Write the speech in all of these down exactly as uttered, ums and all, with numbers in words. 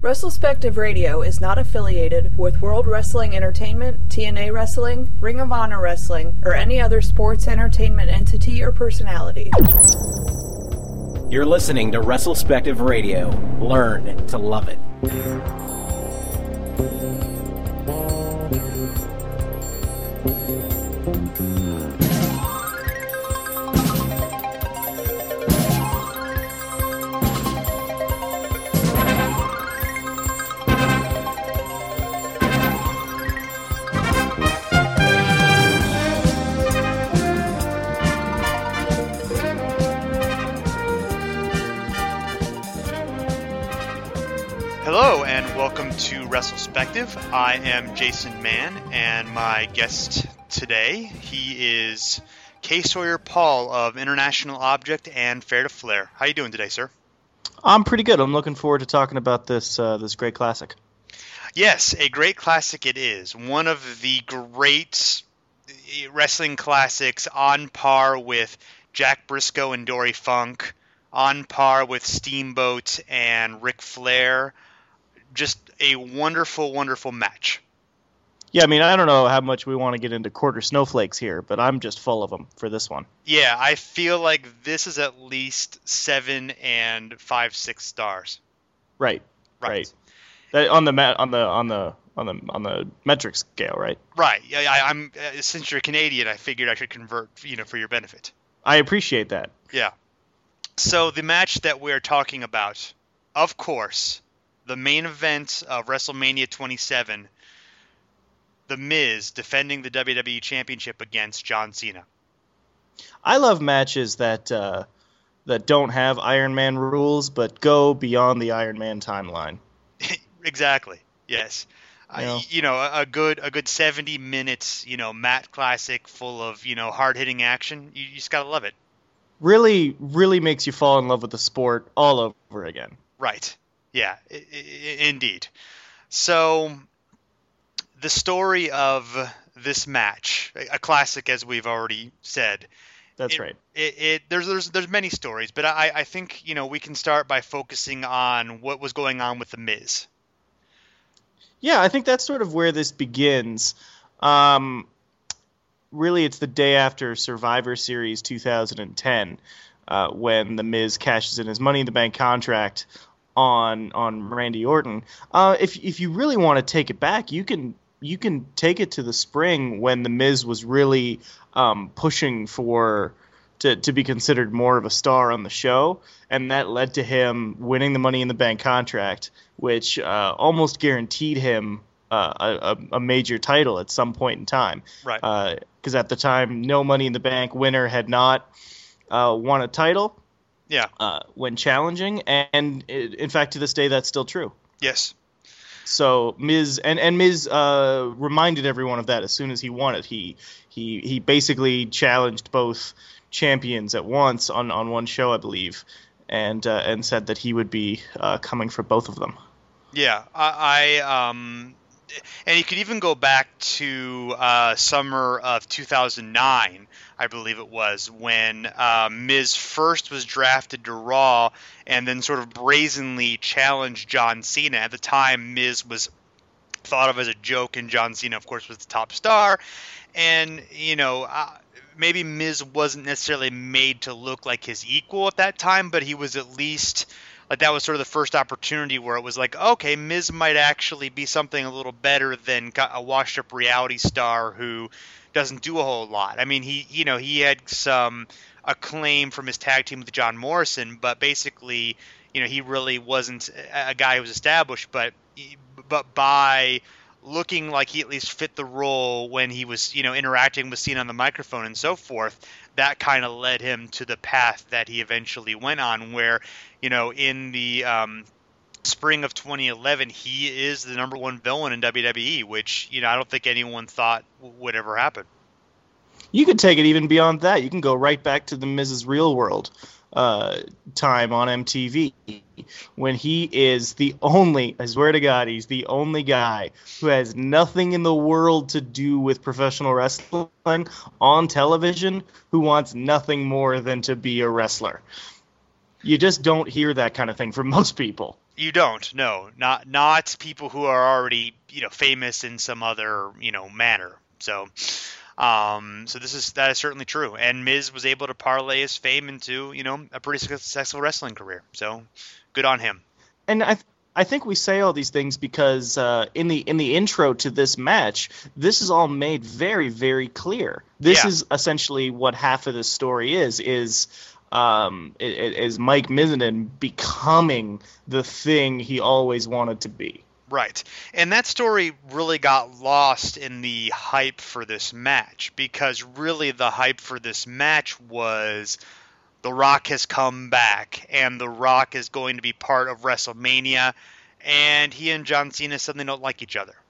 WrestleSpective Radio is not affiliated with World Wrestling Entertainment, T N A Wrestling, Ring of Honor Wrestling, or any other sports entertainment entity or personality. You're listening to WrestleSpective Radio. Learn to love it. Hello and welcome to WrestleSpective. I am Jason Mann, and my guest today, he is K. Sawyer Paul of International Object and Fair to Flair. How you doing today, sir? I'm pretty good. I'm looking forward to talking about this uh, this great classic. Yes, a great classic it is. One of the great wrestling classics, on par with Jack Briscoe and Dory Funk, on par with Steamboat and Ric Flair. Just a wonderful, wonderful match. Yeah, I mean, I don't know how much we want to get into quarter snowflakes here, but I'm just full of them for this one. Yeah, I feel like this is at least seven and five, six stars. Right, right. Right. That, on the on the on the on the on the metric scale, right? Right. I, I, I'm uh, since you're Canadian, I figured I should convert, you know, for your benefit. I appreciate that. Yeah. So the match that we're talking about, of course, the main event of WrestleMania twenty-seven, The Miz defending the W W E Championship against John Cena. I love matches that uh, that don't have Iron Man rules, but go beyond the Iron Man timeline. Exactly. Yes. You know, uh, you know a, a good a good seventy minutes, you know, mat classic full of, you know, hard hitting action. You, you just gotta love it. Really, really makes you fall in love with the sport all over again. Right. Yeah, I- I- indeed. So, the story of this match, a classic as we've already said. That's it, right. It, it there's there's there's many stories, but I I think, you know, we can start by focusing on what was going on with the Miz. Yeah, I think that's sort of where this begins. Um, really, it's the day after Survivor Series two thousand ten uh, when the Miz cashes in his Money in the Bank contract on on Randy Orton. Uh, if if you really want to take it back, you can you can take it to the spring when the Miz was really um, pushing for to to be considered more of a star on the show, and that led to him winning the Money in the Bank contract, which uh, almost guaranteed him uh, a, a major title at some point in time. Right. Because uh, at the time, no Money in the Bank winner had not uh, won a title. Yeah. Uh, when challenging, and it, in fact, to this day, that's still true. Yes. So Miz and and Miz uh, reminded everyone of that as soon as he won it. He he he basically challenged both champions at once on, on one show, I believe, and uh, and said that he would be uh, coming for both of them. Yeah, I, I um, and you could even go back to uh, summer of two thousand nine, I believe it was, when uh, Miz first was drafted to Raw and then sort of brazenly challenged John Cena. At the time, Miz was thought of as a joke, and John Cena, of course, was the top star. And, you know, uh, maybe Miz wasn't necessarily made to look like his equal at that time, but he was at least... like that was sort of the first opportunity where it was like, okay, Miz might actually be something a little better than a washed-up reality star who doesn't do a whole lot. I mean, he, you know, he had some acclaim from his tag team with John Morrison, but basically, you know, he really wasn't a guy who was established. But, but by looking like he at least fit the role when he was, you know, interacting with Cena on the microphone and so forth, that kind of led him to the path that he eventually went on, where, you know, in the um, spring of twenty eleven, he is the number one villain in W W E, which, you know, I don't think anyone thought would ever happen. You could take it even beyond that. You can go right back to the Miz's Real World uh, time on M T V, when he is the only, I swear to God, he's the only guy who has nothing in the world to do with professional wrestling on television, who wants nothing more than to be a wrestler. You just don't hear that kind of thing from most people. You don't, no, not not people who are already, you know, famous in some other, you know, manner. So, um, so this is that is certainly true. And Miz was able to parlay his fame into, you know, a pretty successful wrestling career. So, good on him. And I. Th- I think we say all these things because uh, in the in the intro to this match, this is all made very, very clear. This Yeah. is essentially what half of the story is, is um, i- i- is Mike Mizinen becoming the thing he always wanted to be. Right. And that story really got lost in the hype for this match, because really the hype for this match was The Rock has come back, and The Rock is going to be part of WrestleMania, and he and John Cena suddenly don't like each other.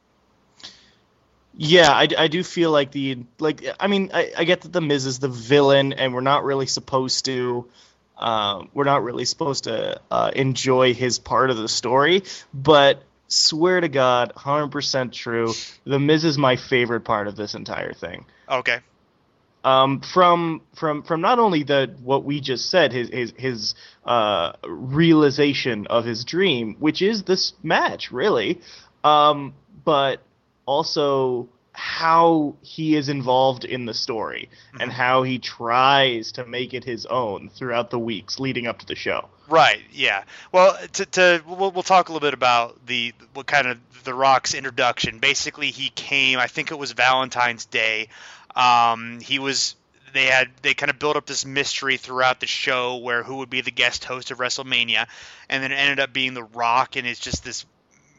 Yeah, I, I do feel like the like I mean I, I get that the Miz is the villain, and we're not really supposed to uh, we're not really supposed to uh, enjoy his part of the story, but swear to God, one hundred percent true. The Miz is my favorite part of this entire thing. Okay. Um, from from from not only the what we just said, his his his uh, realization of his dream, which is this match, really, um, but also how he is involved in the story Mm-hmm. and how he tries to make it his own throughout the weeks leading up to the show. Right. Yeah. Well, to, to we'll, we'll talk a little bit about the what kind of The Rock's introduction. Basically, he came. I think it was Valentine's Day. Um, he was. They had. They kind of built up this mystery throughout the show where who would be the guest host of WrestleMania, and then it ended up being The Rock, and it's just this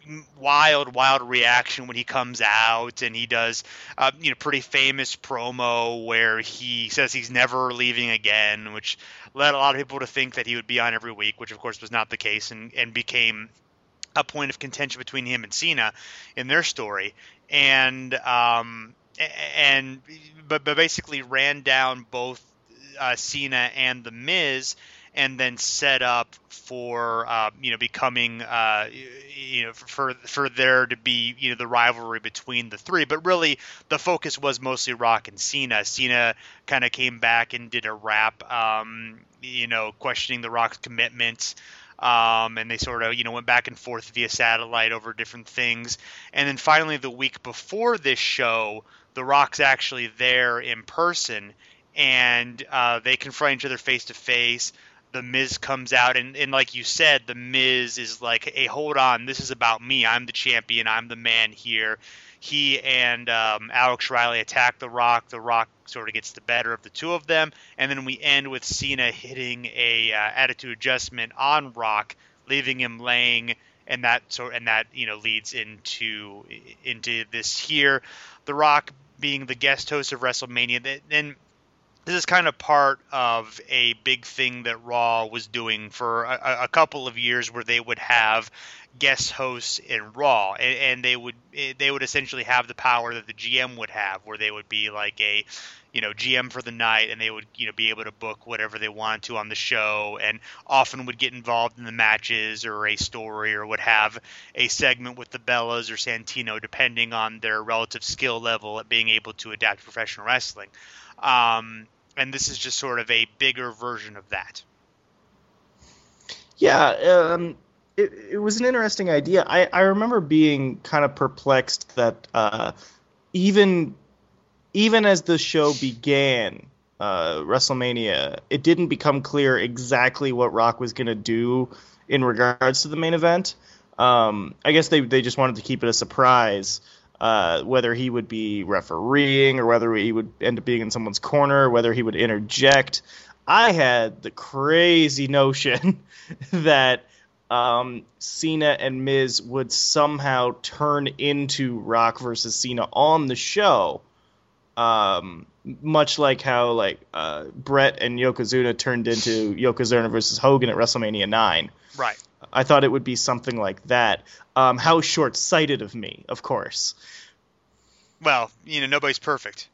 wild, wild reaction when he comes out, and he does, uh, you know, pretty famous promo where he says he's never leaving again, which led a lot of people to think that he would be on every week, which of course was not the case, and, and became a point of contention between him and Cena in their story, and um, and but, but basically ran down both uh, Cena and The Miz, and then set up for uh, you know becoming uh, you know for for there to be you know the rivalry between the three. But really, the focus was mostly Rock and Cena. Cena kind of came back and did a rap, um, you know, questioning The Rock's commitment. Um, and they sort of, you know, went back and forth via satellite over different things. And then finally, the week before this show, The Rock's actually there in person, and uh, they confront each other face to face. The Miz comes out, and, and like you said, The Miz is like, hey, hold on, this is about me. I'm the champion. I'm the man here. He and um, Alex Riley attack The Rock. The Rock sort of gets the better of the two of them, and then we end with Cena hitting a uh, attitude adjustment on Rock, leaving him laying, and that sort and that you know leads into into this here. The Rock being the guest host of WrestleMania, then. This is kind of part of a big thing that Raw was doing for a, a couple of years, where they would have guest hosts in Raw, and, and they would they would essentially have the power that the G M would have, where they would be like a you know G M for the night, and they would you know be able to book whatever they wanted to on the show, and often would get involved in the matches or a story, or would have a segment with the Bellas or Santino, depending on their relative skill level at being able to adapt to professional wrestling. Um, and this is just sort of a bigger version of that. Yeah, um, it, it was an interesting idea. I, I remember being kind of perplexed that uh, even even as the show began, uh, WrestleMania, it didn't become clear exactly what Rock was going to do in regards to the main event. Um, I guess they they just wanted to keep it a surprise. Uh, whether he would be refereeing or whether he would end up being in someone's corner, whether he would interject. I had the crazy notion that um, Cena and Miz would somehow turn into Rock versus Cena on the show, um, much like how like uh, Brett and Yokozuna turned into Yokozuna versus Hogan at WrestleMania nine. Right. I thought it would be something like that. Um, how short-sighted of me, of course. Well, you know, nobody's perfect.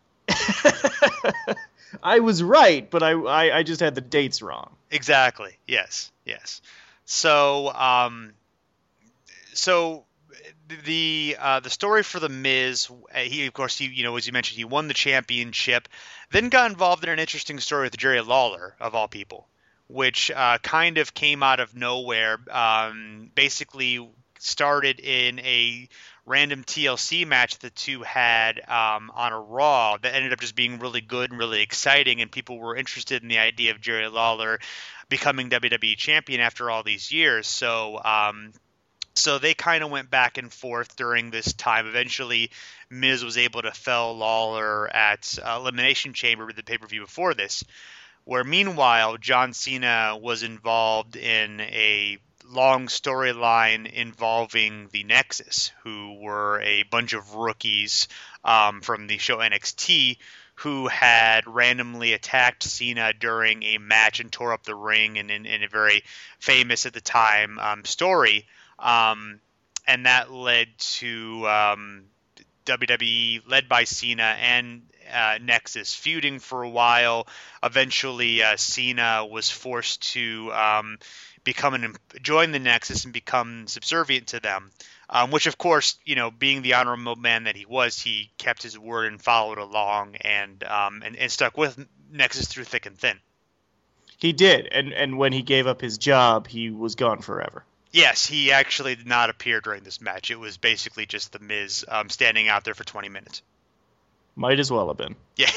I was right, but I, I, I just had the dates wrong. Exactly. Yes. Yes. So, um, so the uh, the story for the Miz, he of course he you know as you mentioned he won the championship, then got involved in an interesting story with Jerry Lawler of all people, which uh, kind of came out of nowhere. Um, basically started in a random T L C match the two had um, on a Raw that ended up just being really good and really exciting, and people were interested in the idea of Jerry Lawler becoming W W E champion after all these years. So um, so they kind of went back and forth during this time. Eventually, Miz was able to fell Lawler at uh, Elimination Chamber with the pay-per-view before this, where meanwhile John Cena was involved in a long storyline involving the Nexus, who were a bunch of rookies um, from the show N X T who had randomly attacked Cena during a match and tore up the ring, and in, in a very famous at the time um, story. Um, and that led to um, W W E, led by Cena and uh, Nexus, feuding for a while. Eventually, uh, Cena was forced to um, become an join the Nexus and become subservient to them. Um, which, of course, you know, being the honorable man that he was, he kept his word and followed along and um, and, and stuck with Nexus through thick and thin. He did, and and when he gave up his job, he was gone forever. Yes, he actually did not appear during this match. It was basically just The Miz um, standing out there for twenty minutes. Might as well have been. Yeah.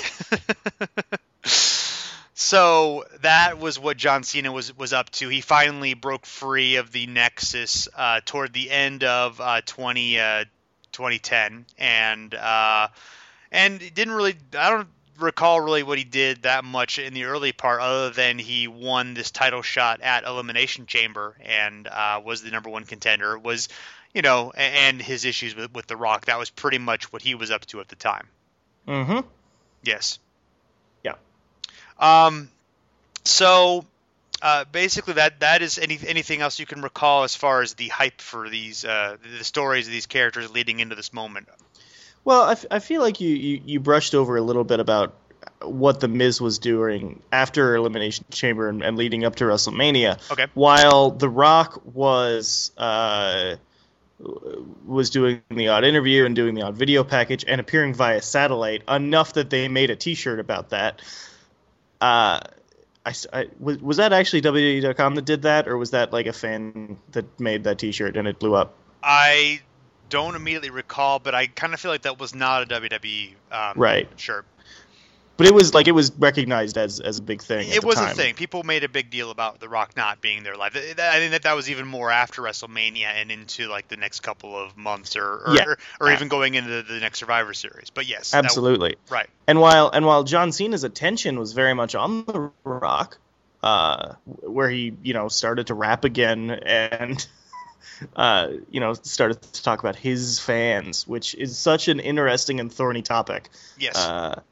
So that was what John Cena was, was up to. He finally broke free of the Nexus uh, toward the end of uh, twenty, uh, twenty ten, and uh, and didn't really. I don't recall really what he did that much in the early part, other than he won this title shot at Elimination Chamber and uh, was the number one contender. It was, you know, and his issues with, with The Rock. That was pretty much what he was up to at the time. Mm-hmm. Yes. Yeah. Um. So, uh, basically, that that is any anything else you can recall as far as the hype for these uh, the stories of these characters leading into this moment. Well, I, f- I feel like you, you, you brushed over a little bit about what The Miz was doing after Elimination Chamber and, and leading up to WrestleMania. Okay. While The Rock was uh, was doing the odd interview and doing the odd video package and appearing via satellite, enough that they made a T-shirt about that. Uh, I, I, was, was that actually W W E dot com that did that, or was that like a fan that made that T-shirt and it blew up? I don't immediately recall, but I kind of feel like that was not a W W E um, right. shirt. But it was like it was recognized as as a big thing. At It the was time. a thing. People made a big deal about The Rock not being there live. I think that that was even more after WrestleMania and into like the next couple of months, or or, Yeah. or, or even going into the next Survivor Series. But yes, absolutely that, right. And while and while John Cena's attention was very much on The Rock, uh, where he you know started to rap again and uh, you know started to talk about his fans, which is such an interesting and thorny topic. Yes. Uh,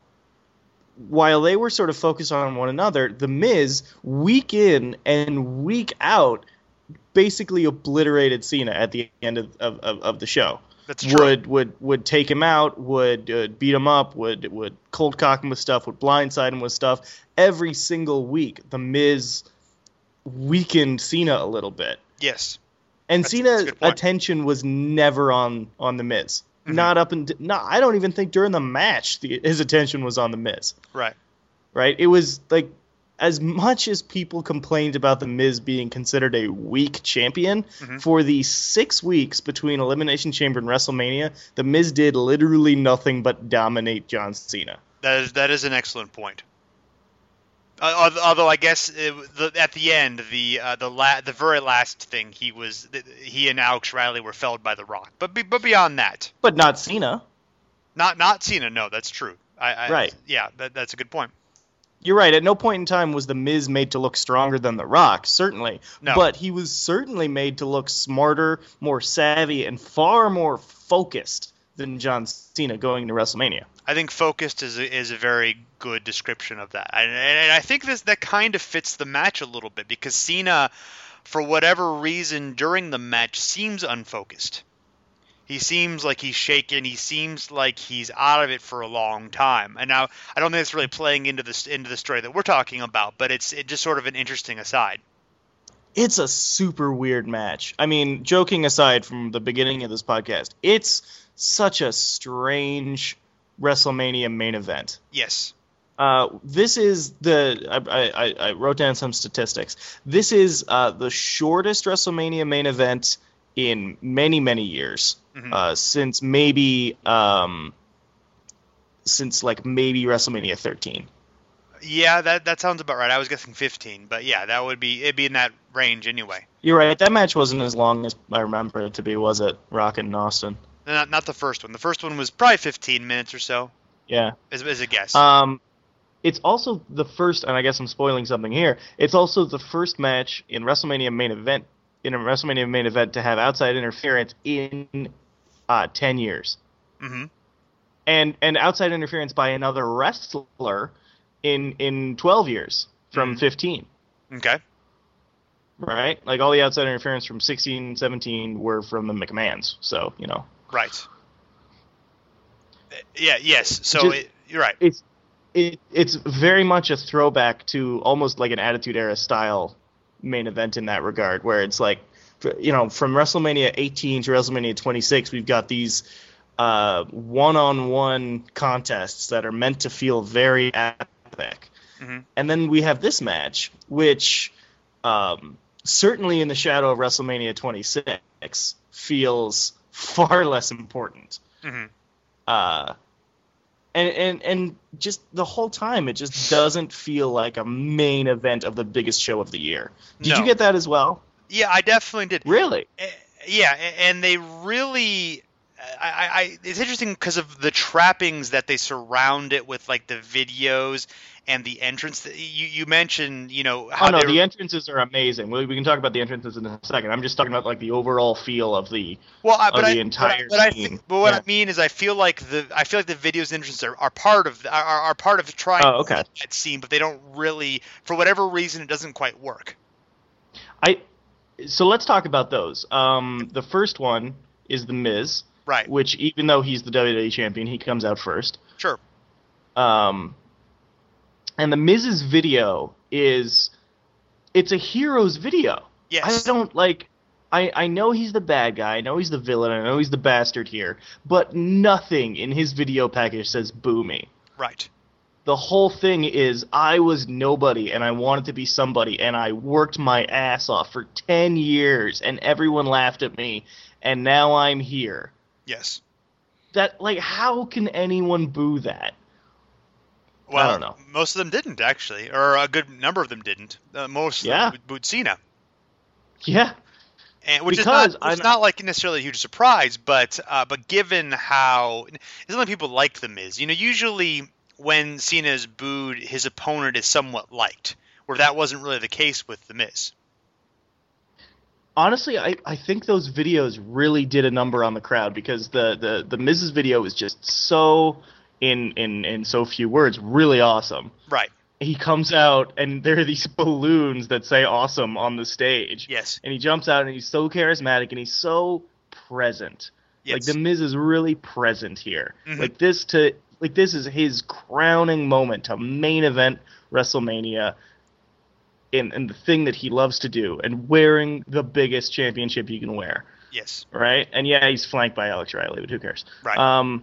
while they were sort of focused on one another, The Miz, week in and week out, basically obliterated Cena at the end of, of, of the show. That's true. Would would would take him out, would uh, beat him up, would would cold cock him with stuff, would blindside him with stuff. Every single week, The Miz weakened Cena a little bit. Yes. And That's- Cena's that's a good point. attention was never on, on The Miz. Mhm. Not up and no, I don't even think during the match the, his attention was on The Miz. Right. Right? It was like as much as people complained about The Miz being considered a weak champion, Mhm. for the six weeks between Elimination Chamber and WrestleMania, The Miz did literally nothing but dominate John Cena. That is that is an excellent point. Uh, although I guess it, the, at the end, the uh, the la- the very last thing he was he and Alex Riley were felled by The Rock. But be, but beyond that, But not Cena. not not Cena. No, that's true. I, I, Right. Yeah, that, that's a good point. You're right. At no point in time was The Miz made to look stronger than The Rock, certainly. No. But he was certainly made to look smarter, more savvy, and far more focused than John Cena going to WrestleMania. I think focused is a, is a very good description of that, and, and I think this that kind of fits the match a little bit because Cena, for whatever reason during the match, seems unfocused. He seems like he's shaken. He seems like he's out of it for a long time. And now I don't think it's really playing into this into the story that we're talking about, but it's it just sort of an interesting aside. It's a super weird match. I mean, joking aside from the beginning of this podcast, it's such a strange WrestleMania main event. Yes. Uh, this is the I, I, I wrote down some statistics. This is uh, the shortest WrestleMania main event in many many years, mm-hmm. uh, since maybe um, since like maybe WrestleMania thirteen. Yeah, that that sounds about right. I was guessing fifteen, but yeah, that would be it'd be in that range anyway. You're right. That match wasn't as long as I remember it to be, was it? Rocket and Austin. Not not the first one. The first one was probably fifteen minutes or so. Yeah, as, as a guess. Um. It's also the first, and I guess I'm spoiling something here, it's also the first match in WrestleMania main event, in a WrestleMania main event to have outside interference in uh, ten years. Mm-hmm. And and outside interference by another wrestler in in twelve years from mm-hmm. fifteen. Okay. Right? Like all the outside interference from sixteen, seventeen were from the McMahons, so, you know. Right. Yeah, yes, so Just, it, you're right. It's It, it's very much a throwback to almost like an Attitude Era style main event in that regard, where it's like, you know, from WrestleMania eighteen to WrestleMania twenty-six, we've got these uh, one-on-one contests that are meant to feel very epic. Mm-hmm. And then we have this match, which um, certainly in the shadow of WrestleMania twenty-six feels far less important. Mm-hmm. Uh And, and and just the whole time, it just doesn't feel like a main event of the biggest show of the year. Did no. you get that as well? Yeah, I definitely did. Really? Uh, yeah, and they really... I, I, it's interesting because of the trappings that they surround it with, like the videos and the entrance. You, you mentioned, you know, how oh no, they... the entrances are amazing. We, we can talk about the entrances in a second. I'm just talking about like the overall feel of the well, I, of but the I, entire but I, scene. But, I, but what yeah. I mean is, I feel like the I feel like the videos and entrances are, are part of are, are part of trying oh, okay. to that scene, but they don't really, for whatever reason, it doesn't quite work. I so let's talk about those. Um, the first one is the Miz. Right. Which, even though he's the W W E champion, he comes out first. Sure. Um, and the Miz's video is, it's a hero's video. Yes. I don't, like, I, I know he's the bad guy, I know he's the villain, I know he's the bastard here, but nothing in his video package says boo me. Right. The whole thing is, I was nobody, and I wanted to be somebody, and I worked my ass off for ten years, and everyone laughed at me, and now I'm here. Yes. That, like, how can anyone boo that? Well, I don't know. Most of them didn't, actually. Or a good number of them didn't. Uh, most yeah. of them booed Cena. Yeah. And, which because is not, it's not like necessarily a huge surprise, but uh, but given how... It's not like people like The Miz. You know, usually when Cena is booed, his opponent is somewhat liked, where that wasn't really the case with The Miz. Honestly, I, I think those videos really did a number on the crowd, because the, the, the Miz's video is just so, in, in, in so few words, really awesome. Right. He comes out, and there are these balloons that say awesome on the stage. Yes. And he jumps out, and he's so charismatic, and he's so present. Yes. Like, the Miz is really present here. Mm-hmm. Like, this to like this is his crowning moment to main event WrestleMania. In, in the thing that he loves to do, and wearing the biggest championship you can wear. Yes. Right? And yeah, he's flanked by Alex Riley, but who cares? Right. Um,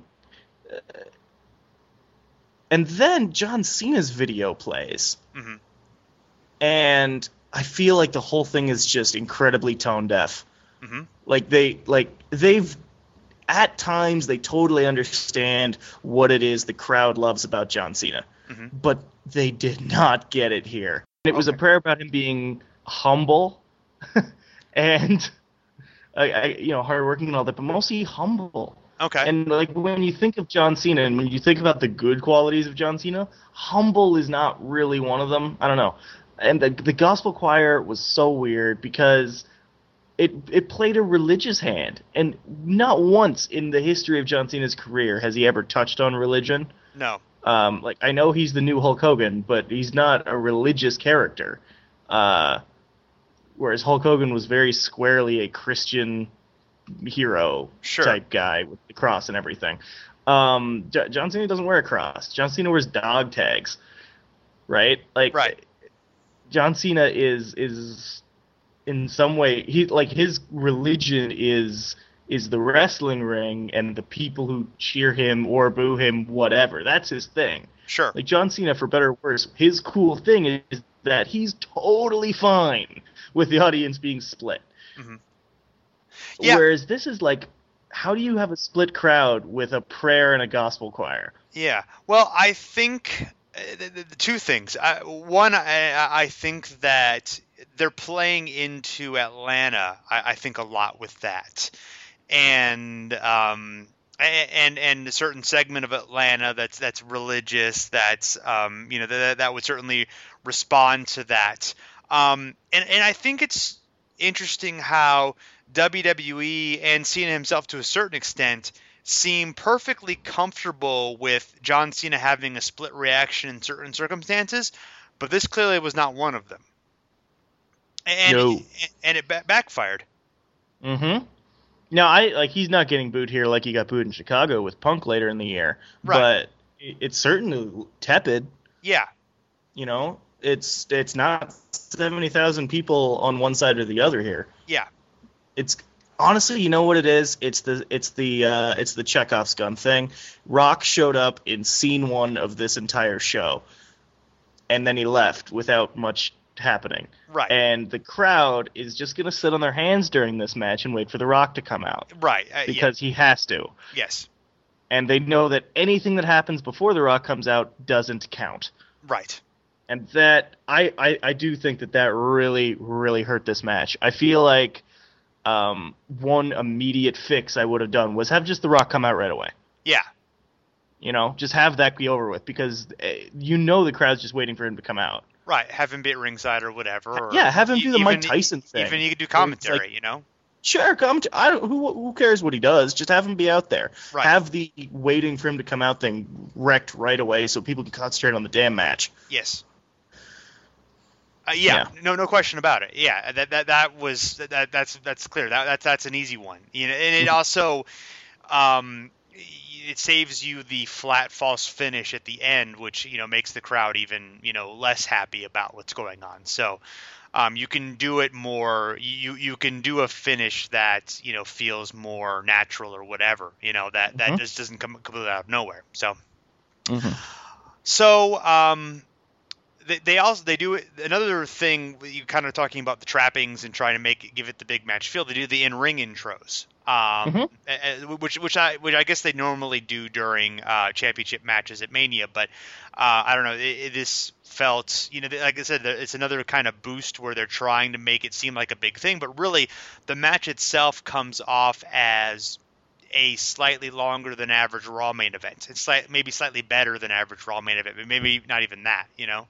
and then John Cena's video plays. Mm-hmm. And I feel like the whole thing is just incredibly tone deaf. Mm-hmm. Like they, like they've, at times they totally understand what it is the crowd loves about John Cena. Mm-hmm. But they did not get it here. It was okay. a prayer about him being humble and, uh, you know, hardworking and all that, but mostly humble. Okay. And, like, when you think of John Cena and when you think about the good qualities of John Cena, humble is not really one of them. I don't know. And the, the gospel choir was so weird because it it played a religious hand. And not once in the history of John Cena's career has he ever touched on religion. No. Um, like, I know he's the new Hulk Hogan, but he's not a religious character. Uh, whereas Hulk Hogan was very squarely a Christian hero sure. type guy with the cross and everything. Um, J- John Cena doesn't wear a cross. John Cena wears dog tags, right? Like, right. John Cena is is in some way he like his religion is is the wrestling ring and the people who cheer him or boo him, whatever. That's his thing. Sure. Like John Cena, for better or worse, his cool thing is that he's totally fine with the audience being split. Mm-hmm. Yeah. Whereas this is like, how do you have a split crowd with a prayer and a gospel choir? Yeah. Well, I think uh, the, the two things. I, one, I, I think that they're playing into Atlanta, I, I think, a lot with that. And um, and and a certain segment of Atlanta that's that's religious, that's um, you know that that would certainly respond to that. Um, and and I think it's interesting how W W E and Cena himself, to a certain extent, seem perfectly comfortable with John Cena having a split reaction in certain circumstances, but this clearly was not one of them. And no. and it ba- backfired. Mm-hmm. Now, I like he's not getting booed here like he got booed in Chicago with Punk later in the year, right. but it's certainly tepid. Yeah. You know, it's it's not seventy thousand people on one side or the other here. Yeah. It's honestly, you know what it is? It's the it's the uh, it's the Chekhov's gun thing. Rock showed up in scene one of this entire show, and then he left without much happening. Right. And the crowd is just going to sit on their hands during this match and wait for The Rock to come out. Right. Uh, because yeah. he has to. Yes. And they know that anything that happens before The Rock comes out doesn't count. Right. And that, I, I, I do think that that really, really hurt this match. I feel like um, one immediate fix I would have done was have just The Rock come out right away. Yeah. You know, just have that be over with, because uh, you know the crowd's just waiting for him to come out. Right, have him be at ringside or whatever. Or yeah, have him do the even, Mike Tyson thing. Even he could do commentary, like, you know? Sure, come. To, I don't. Who who cares what he does? Just have him be out there. Right. Have the waiting for him to come out thing wrecked right away, so people can concentrate on the damn match. Yes. Uh, yeah, yeah, no, no question about it. Yeah, that that that was that that's that's clear. That that's that's an easy one. You know, and it also, um, it saves you the flat false finish at the end, which, you know, makes the crowd even, you know, less happy about what's going on. So um, you can do it more. You you can do a finish that, you know, feels more natural or whatever. You know, that that mm-hmm. just doesn't come completely out of nowhere. So mm-hmm. so um. They, they also they do another thing. You kind of talking about the trappings and trying to make it, give it the big match feel. They do the in-ring intros, um, mm-hmm. which which I which I guess they normally do during uh, championship matches at Mania. But uh, I don't know. It, it, this felt, you know, like I said, it's another kind of boost where they're trying to make it seem like a big thing, but really the match itself comes off as a slightly longer than average Raw main event. It's like maybe slightly better than average Raw main event, but maybe not even that. You know.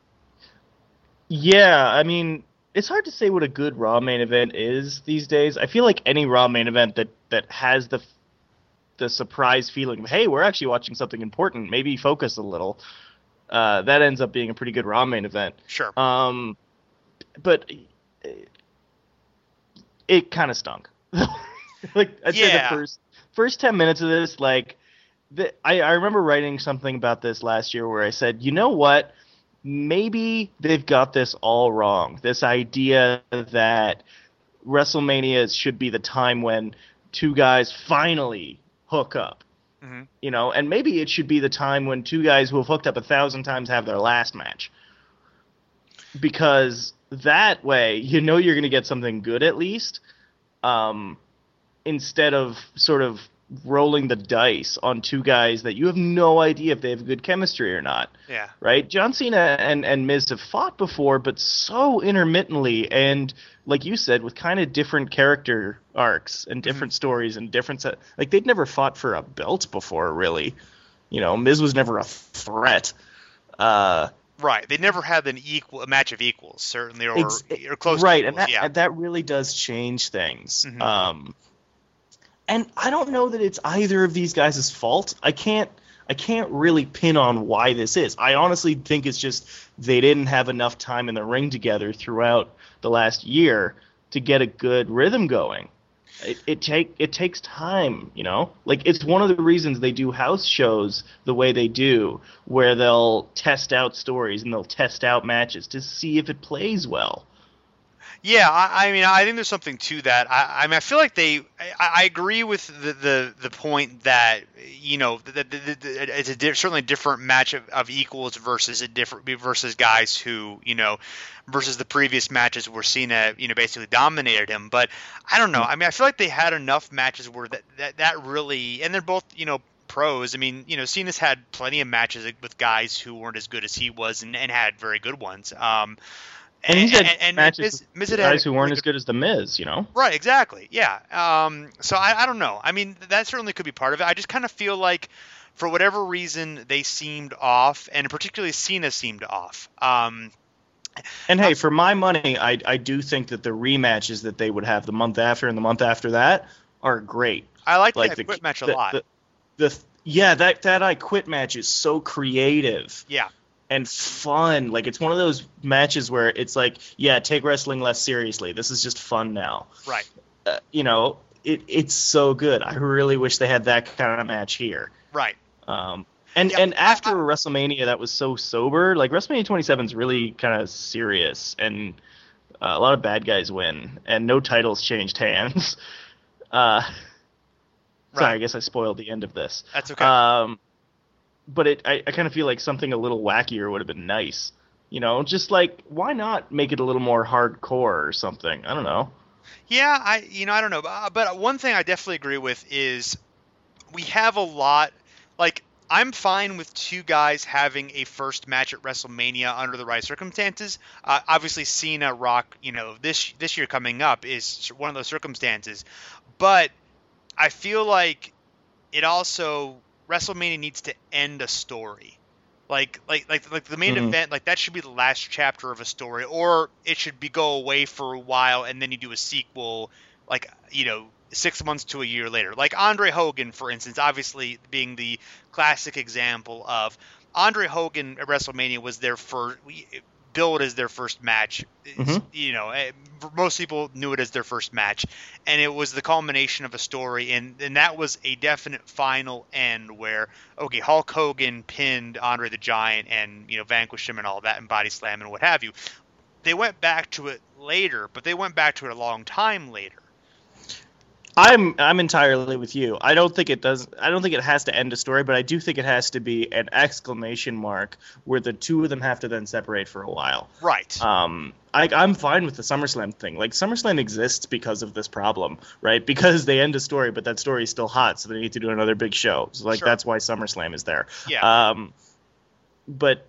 Yeah, I mean, it's hard to say what a good Raw main event is these days. I feel like any Raw main event that, that has the the surprise feeling of, hey, we're actually watching something important, maybe focus a little, uh, that ends up being a pretty good Raw main event. Sure. Um, but it, it kind of stunk. Like, I'd yeah. say the first, first ten minutes of this, like, the, I, I remember writing something about this last year where I said, you know what? Maybe they've got this all wrong. This idea that WrestleMania should be the time when two guys finally hook up. Mm-hmm. You know, and maybe it should be the time when two guys who have hooked up a thousand times have their last match. Because that way, you know you're going to get something good at least, um, instead of sort of rolling the dice on two guys that you have no idea if they have good chemistry or not. Yeah. Right? John Cena and, and Miz have fought before, but so intermittently, and like you said, with kind of different character arcs and different mm-hmm. stories and different set. Like, they'd never fought for a belt before, really. You know, Miz was never a threat. Uh, right. They never had an equal a match of equals, certainly, or, ex- or close right, to equals. and that, yeah. and that really does change things. Mm-hmm. Um, And I don't know that it's either of these guys' fault. I can't I can't really pin on why this is. I honestly think it's just they didn't have enough time in the ring together throughout the last year to get a good rhythm going. It, it take it takes time, you know? Like, it's one of the reasons they do house shows the way they do, where they'll test out stories and they'll test out matches to see if it plays well. Yeah, I, I mean, I think there's something to that. I, I mean, I feel like they. I, I agree with the, the, the point that you know that it's a di- certainly different match of, of equals versus a different versus guys who you know versus the previous matches where Cena you know basically dominated him. But I don't know. I mean, I feel like they had enough matches where that that, that really, and they're both you know pros. I mean, you know, Cena's had plenty of matches with guys who weren't as good as he was, and, and had very good ones. Um, And he's had and, and matches Miz, Miz with had guys who weren't really as good as The Miz, you know? Right, exactly. Yeah. Um, so I, I don't know. I mean, that certainly could be part of it. I just kind of feel like, for whatever reason, they seemed off, and particularly Cena seemed off. Um, and hey, for my money, I I do think that the rematches that they would have the month after and the month after that are great. I like, Like that the quit match a the, lot. The, the yeah, that that I Quit match is so creative. Yeah. And fun. Like, it's one of those matches where it's like, yeah, take wrestling less seriously. This is just fun now. Right. Uh, you know, it it's so good. I really wish they had that kind of match here. Right. Um, and Yeah, and after I, I, WrestleMania that was so sober, like WrestleMania twenty-seven is really kind of serious, and uh, a lot of bad guys win, and no titles changed hands. Uh, right. Sorry, I guess I spoiled the end of this. That's okay. Um, but it, I, I kind of feel like something a little wackier would have been nice. You know, just like, why not make it a little more hardcore or something? I don't know. Yeah, I you know I don't know, but, but one thing I definitely agree with is we have a lot. Like, I'm fine with two guys having a first match at WrestleMania under the right circumstances. Uh, obviously, Cena, Rock, you know, this this year coming up is one of those circumstances. But I feel like it also WrestleMania needs to end a story. Like like like like the main Mhm. event, like that should be the last chapter of a story, or it should be go away for a while and then you do a sequel, like you know. Six months to a year later. Like Andre Hogan, for instance, obviously being the classic example of Andre Hogan at WrestleMania was their first, billed as their first match. Mhm. You know, eh, most people knew it as their first match. And it was the culmination of a story. And, and that was a definite final end where, okay, Hulk Hogan pinned Andre the Giant and, you know, vanquished him and all that and body slam and what have you. They went back to it later, but they went back to it a long time later. I'm I'm entirely with you. I don't think it does. I don't think it has to end a story, but I do think it has to be an exclamation mark where the two of them have to then separate for a while. Right. Um, I, I'm fine with the SummerSlam thing. Like, SummerSlam exists because of this problem, right? Because they end a story, but that story is still hot, so they need to do another big show. So, like, Sure. that's why SummerSlam is there. Yeah. Um, but.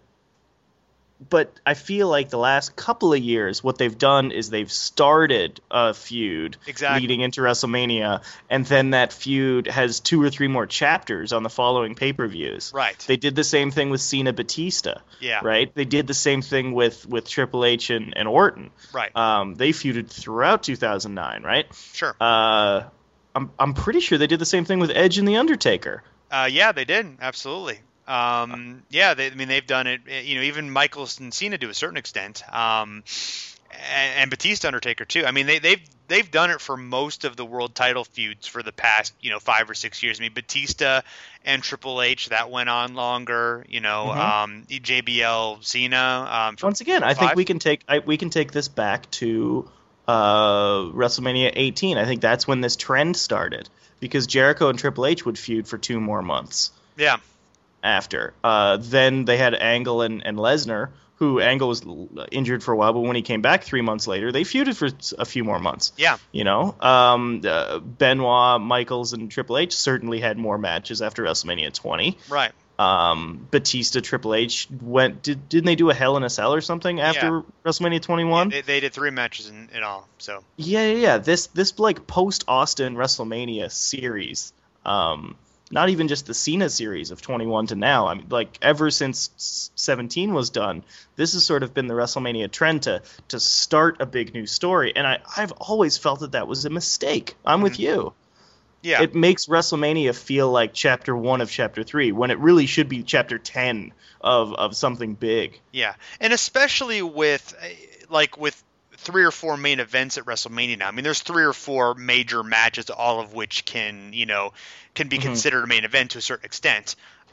But I feel like the last couple of years, what they've done is they've started a feud Exactly. leading into WrestleMania, and then that feud has two or three more chapters on the following pay-per-views. Right. They did the same thing with Cena Batista. Yeah. Right? They did the same thing with, with Triple H and, and Orton. Right. Um, they feuded throughout two thousand nine, right? Sure. Uh, I'm I'm pretty sure they did the same thing with Edge and The Undertaker. Uh, yeah, they did. Absolutely. Um, yeah, they, I mean, they've done it, you know, even Michaels and Cena to a certain extent. Um, and, and Batista Undertaker too. I mean, they, they've, they've done it for most of the world title feuds for the past, you know, five or six years. I mean, Batista and Triple H, that went on longer, you know, Mhm. um, J B L, Cena. Um, for Once again, I think five. we can take I, we can take this back to uh, WrestleMania eighteen. I think that's when this trend started, because Jericho and Triple H would feud for two more months Yeah. after. Uh, then they had Angle and, and Lesnar, who Angle was l- injured for a while, but when he came back three months later, they feuded for s- a few more months. Yeah. You know, um, uh, Benoit, Michaels, and Triple H certainly had more matches after WrestleMania twenty. Right. Um, Batista, Triple H went. Did, didn't they do a Hell in a Cell or something after Yeah. WrestleMania twenty-one? They, they did three matches in, in all. So, Yeah, yeah, yeah. This this like post Austin WrestleMania series, um, not even just the Cena series of twenty-one to now. I mean, like ever since s- seventeen was done, this has sort of been the WrestleMania trend to to start a big new story. And I I've always felt that that was a mistake. I'm with you. yeah. It makes WrestleMania feel like chapter one of chapter three when it really should be chapter ten of of something big. Yeah, and especially with uh, like with three or four main events at WrestleMania now. I mean, there's three or four major matches, all of which can you know can be Mhm. considered a main event to a certain extent.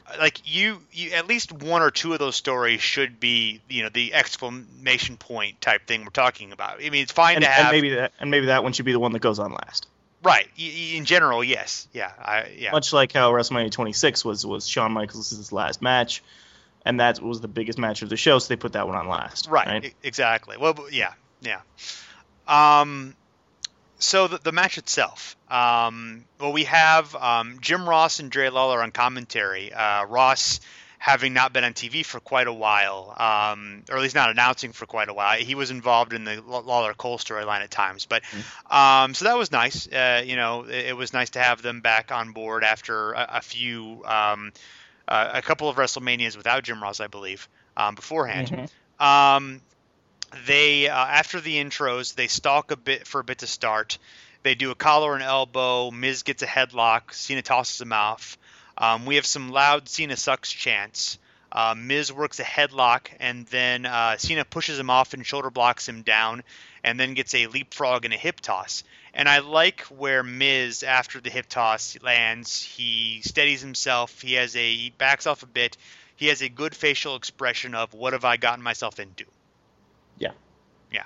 like you, you, at least one or two of those stories should be, you know, the exclamation point type thing we're talking about. I mean, it's fine and, to have, and maybe that, and maybe that one should be the one that goes on last. right? In general, yes, yeah, I, yeah. Much like how WrestleMania twenty-six was was Shawn Michaels' last match, and that was the biggest match of the show, so they put that one on last. Right, right? E- exactly. Well, yeah, yeah. Um, so the, the match itself. Um, well, we have um, Jim Ross and Jerry Lawler on commentary. Uh, Ross having not been on T V for quite a while, um, or at least not announcing for quite a while. He was involved in the Lawler-Cole storyline at times, but um, so that was nice. Uh, you know, it, it was nice to have them back on board after a, a few, um, uh, a couple of WrestleManias without Jim Ross, I believe, um, beforehand. Mm-hmm. Um, they uh, after the intros, they stalk a bit for a bit to start. They do a collar and elbow. Miz gets a headlock. Cena tosses him off. Um, we have some loud Cena sucks chants. Uh, Miz works a headlock, and then uh, Cena pushes him off and shoulder blocks him down, and then gets a leapfrog and a hip toss. And I like where Miz, after the hip toss lands, he steadies himself. He has a he backs off a bit. He has a good facial expression of what have I gotten myself into. Yeah. Yeah.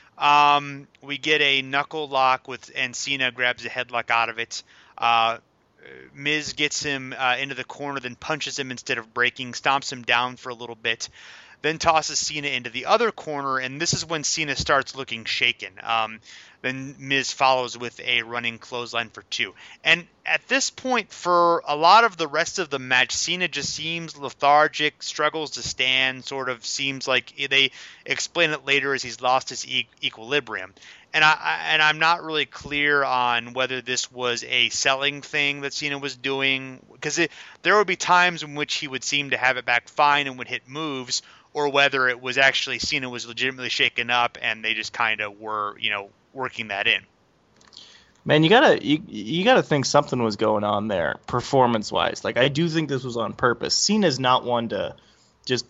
Um, we get a knuckle lock with, and Cena grabs a headlock out of it. Uh, Miz gets him uh, into the corner, then punches him instead of breaking, stomps him down for a little bit, then tosses Cena into the other corner, and this is when Cena starts looking shaken. Um, then Miz follows with a running clothesline for two. And at this point, for a lot of the rest of the match, Cena just seems lethargic, struggles to stand, sort of seems like they explain it later as he's lost his e- equilibrium. And I, I and I'm not really clear on whether this was a selling thing that Cena was doing, because there would be times in which he would seem to have it back fine and would hit moves, or whether it was actually Cena was legitimately shaken up and they just kind of were, you know, working that in. Man, you gotta you, you gotta think something was going on there, performance wise. Like, I do think this was on purpose. Cena's not one to just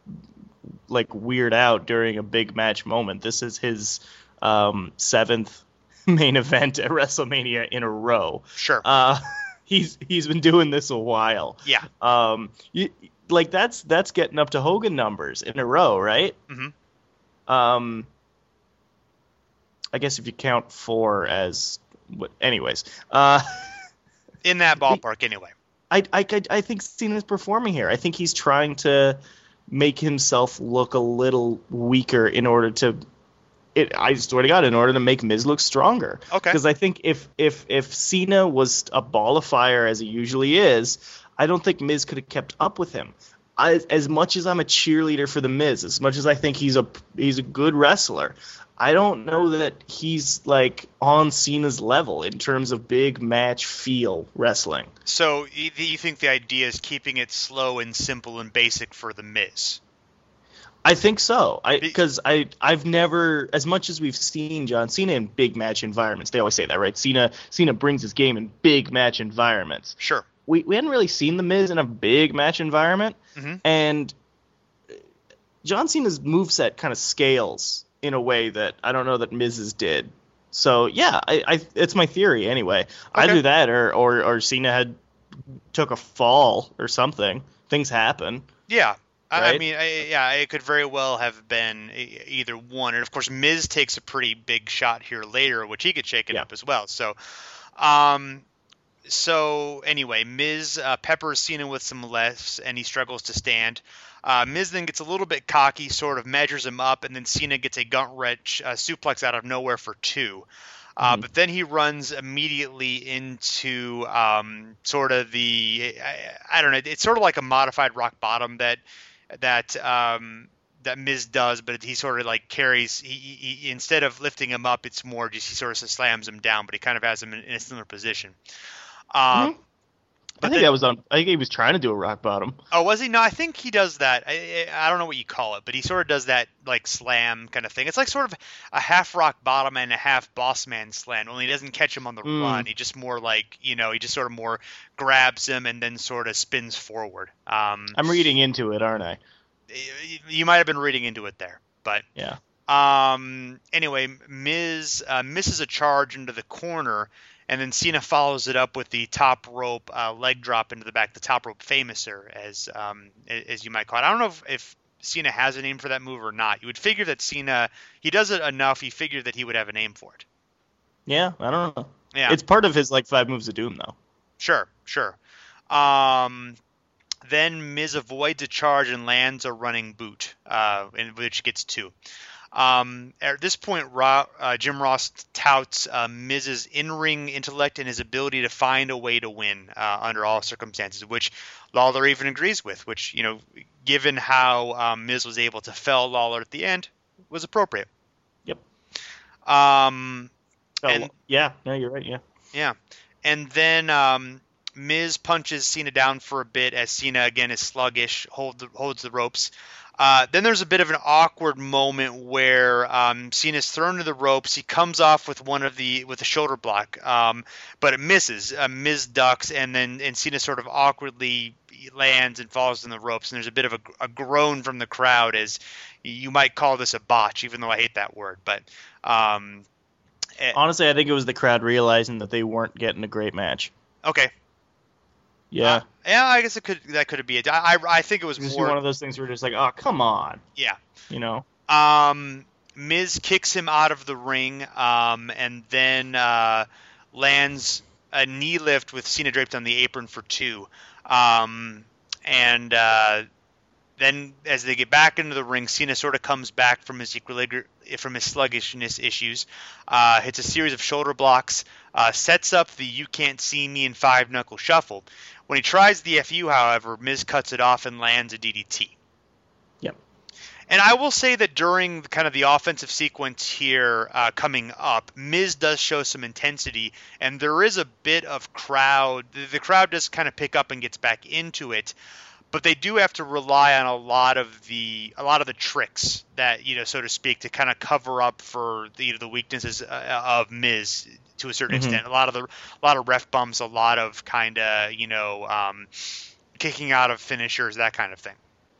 like weird out during a big match moment. This is his um, seventh main event at WrestleMania in a row. Sure. Uh, he's he's been doing this a while. Yeah. Um, you, like that's that's getting up to Hogan numbers in a row, right? Mm-hmm. Um, I guess if you count four as, anyways. Uh, in that ballpark, anyway. I, I, I think Cena's performing here. I think he's trying to make himself look a little weaker in order to, it, I swear to God, in order to make Miz look stronger. Okay. Because I think if, if, if Cena was a ball of fire as he usually is, I don't think Miz could have kept up with him. I, as much as I'm a cheerleader for the Miz, as much as I think he's a he's a good wrestler, I don't know that he's like on Cena's level in terms of big match feel wrestling. So you, you think the idea is keeping it slow and simple and basic for the Miz? I think so. I because I I've never, as much as we've seen John Cena in big match environments, they always say that, right? Cena Cena brings his game in big match environments. Sure. We we hadn't really seen the Miz in a big match environment, mm-hmm. and John Cena's moveset kind of scales in a way that I don't know that Miz's did. So yeah, I, I it's my theory anyway. Okay. Either that or, or or Cena had took a fall or something. Things happen. Yeah. I, right? I mean, I, yeah, it could very well have been either one, and of course Miz takes a pretty big shot here later, which he could shake it yeah. up as well. So, um. So anyway, Miz uh, peppers Cena with some lefts, and he struggles to stand. Uh, Miz then gets a little bit cocky, sort of measures him up, and then Cena gets a gut wrench uh, suplex out of nowhere for two. Uh, Mm-hmm. But then he runs immediately into um, sort of the I, I don't know. It's sort of like a modified rock bottom that that um, that Miz does, but he sort of like carries. He, he, he instead of lifting him up, it's more just he sort of slams him down, but he kind of has him in, in a similar position. Um, Mm-hmm. I think then, that was on. I think he was trying to do a rock bottom. Oh, was he? No, I think he does that. I, I don't know what you call it, but he sort of does that like slam kind of thing. It's like sort of a half rock bottom and a half boss man slam. Only he doesn't catch him on the Mm. run. He just more like you know he just sort of more grabs him and then sort of spins forward. Um, I'm reading into it, aren't I? you might have been reading into it there, but Yeah. um, anyway, Miz uh, misses a charge into the corner. and then Cena follows it up with the top rope uh, leg drop into the back, the top rope famouser, as um, as you might call it. I don't know if, if Cena has a name for that move or not. You would figure that Cena, he does it enough, you figure that he would have a name for it. Yeah, I don't know. Yeah, it's part of his like five moves of doom, though. Sure, sure. Um, then Miz avoids a charge and lands a running boot, uh, in which gets two. Um, at this point, Ra- uh, Jim Ross touts uh, Miz's in-ring intellect and his ability to find a way to win uh, under all circumstances, which Lawler even agrees with, which, you know, given how um, Miz was able to fell Lawler at the end, was appropriate. Yep. Um, Oh, and, yeah, no, you're right, yeah. Yeah. And then um, Miz punches Cena down for a bit as Cena, again, is sluggish, hold the, holds the ropes. Uh, then there's a bit of an awkward moment where um, Cena's thrown to the ropes. He comes off with one of the with a shoulder block, um, but it misses. Uh, Miz ducks, and then and Cena sort of awkwardly lands and falls in the ropes. And there's a bit of a, a groan from the crowd, as you might call this a botch, even though I hate that word. But um, honestly, I think it was the crowd realizing that they weren't getting a great match. Okay. Yeah. Uh, yeah, I guess it could. That could be it. I, I, I think it was Just more one of those things where you're just like, oh, come on. Yeah. You know. Um, Miz kicks him out of the ring, um, and then uh, lands a knee lift with Cena draped on the apron for two. Um, and uh, then as they get back into the ring, Cena sort of comes back from his equilibrium, from his sluggishness issues, uh, hits a series of shoulder blocks, uh, sets up the "you can't see me" and five knuckle shuffle. When he tries the F U, however, Miz cuts it off and lands a D D T. Yep. And I will say that during kind of the offensive sequence here uh, coming up, Miz does show some intensity, and there is a bit of crowd. The, the crowd does kind of pick up and gets back into it, but they do have to rely on a lot of the a lot of the tricks that, you know, so to speak, to kind of cover up for the, you know, the weaknesses uh, of Miz to a certain mm-hmm. extent. A lot of the a lot of ref bumps, a lot of kind of, you know, um, kicking out of finishers, that kind of thing.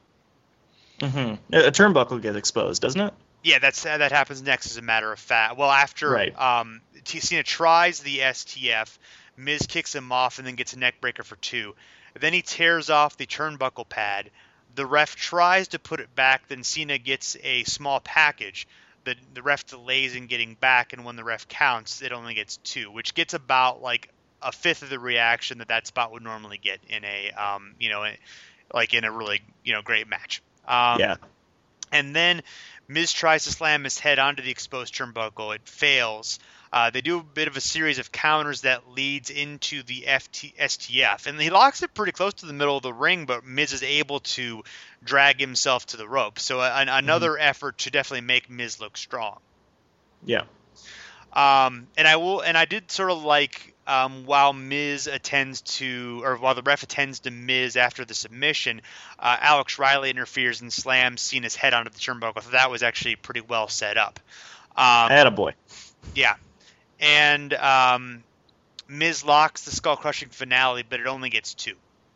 Mm-hmm. A turnbuckle gets exposed, doesn't it? Yeah, that's uh, that happens next, as a matter of fact. Well, after right. um, Cena tries the S T F, Miz kicks him off and then gets a neck breaker for two. Then he tears off the turnbuckle pad. The ref tries to put it back. Then Cena gets a small package. The, the ref delays in getting back, and when the ref counts, it only gets two, which gets about like a fifth of the reaction that that spot would normally get in a, um, you know, like in a really, you know, great match. Um, yeah. And then Miz tries to slam his head onto the exposed turnbuckle. It fails. Uh, they do a bit of a series of counters that leads into the F T, S T F. And he locks it pretty close to the middle of the ring, but Miz is able to drag himself to the rope. So an, another mm-hmm. effort to definitely make Miz look strong. Yeah. Um, and I will, and I did sort of like, um, while Miz attends to, or while the ref attends to Miz after the submission, uh, Alex Riley interferes and slams Cena's head onto the turnbuckle. So that was actually pretty well set up. Um, Attaboy. Yeah. And um, Miz locks the skull crushing finale, but it only gets two.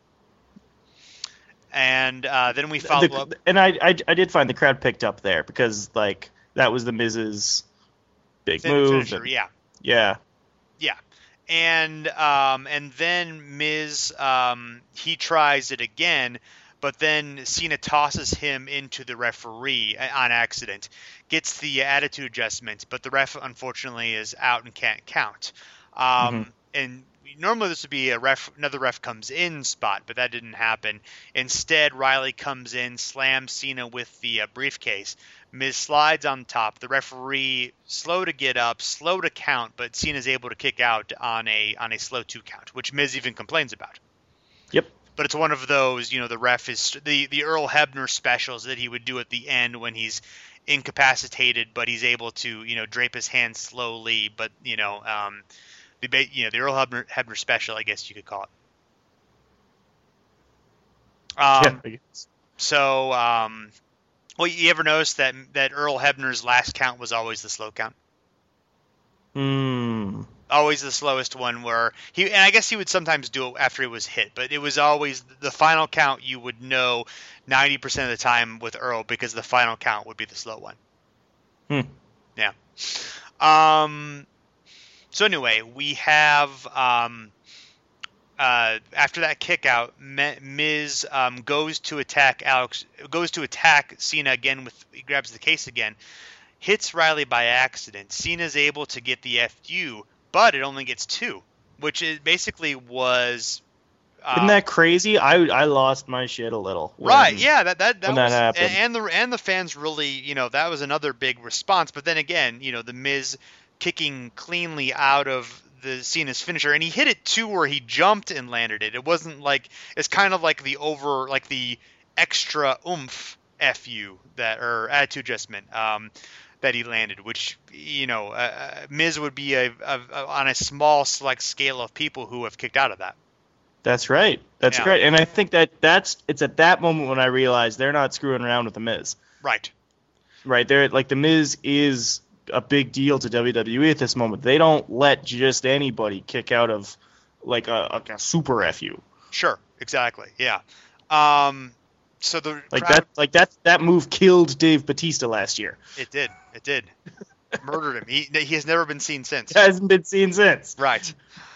And uh, then we follow the, up. And I, I, I did find the crowd picked up there because like that was the Miz's big fin- move. Finisher, and, yeah. Yeah. Yeah. And um, and then Miz, um, he tries it again, but then Cena tosses him into the referee on accident, gets the attitude adjustment, but the ref unfortunately is out and can't count. Um, mm-hmm. And normally this would be a ref, another ref comes in spot, but that didn't happen. Instead, Riley comes in, slams Cena with the uh, briefcase. Miz slides on top. The referee slow to get up, slow to count, but Cena's able to kick out on a on a slow two count, which Miz even complains about. Yep. But it's one of those, you know, the ref is the, the Earl Hebner specials that he would do at the end when he's incapacitated, but he's able to, you know, drape his hands slowly. But, you know, um, the you know the Earl Hebner, Hebner special, I guess you could call it. Um, yeah, so, um, well, you ever notice that that Earl Hebner's last count was always the slow count? Hmm. Always the slowest one, where he, and I guess he would sometimes do it after he was hit, but it was always the final count. You would know ninety percent of the time with Earl because the final count would be the slow one. Hmm. Yeah. Um. So anyway, we have um, uh, after that kick out, Miz um, goes to attack Alex, goes to attack Cena again with he grabs the case again, hits Riley by accident. Cena's able to get the F U, but it only gets two, which is basically was. Um, Isn't that crazy? I I lost my shit a little. When, right? Yeah, that that that, when was, that happened. And the and the fans really, you know, that was another big response. But then again, you know, the Miz kicking cleanly out of the Cena's finisher, and he hit it too, where he jumped and landed it. It wasn't like it's kind of like the over, like the extra oomph F U that or attitude adjustment um, that he landed, which you know, uh, Miz would be a, a, a on a small select scale of people who have kicked out of that. That's right. That's yeah. great. And I think that that's it's at that moment when I realized they're not screwing around with the Miz. Right. Right. They're like the Miz is a big deal to W W E at this moment. They don't let just anybody kick out of like a, a, a super F U. Sure. Exactly. Yeah. Um. So the like crowd, that like that that move killed Dave Bautista last year. It did. It did. Murdered him. He he has never been seen since. He hasn't been seen since. Right.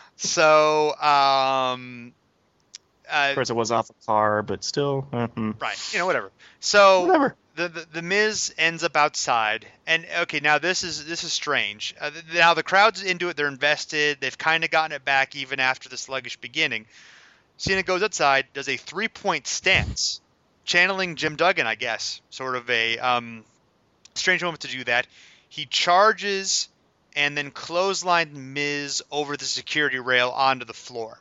So um. Uh, of course, it was off a car, but still. Mm-hmm. Right. You know, whatever. So whatever. The, the the Miz ends up outside, and okay, now this is this is strange. Uh, now the crowd's into it; they're invested. They've kind of gotten it back even after the sluggish beginning. Cena goes outside, does a three-point stance, channeling Jim Duggan, I guess. Sort of a um, strange moment to do that. He charges and then clotheslines Miz over the security rail onto the floor.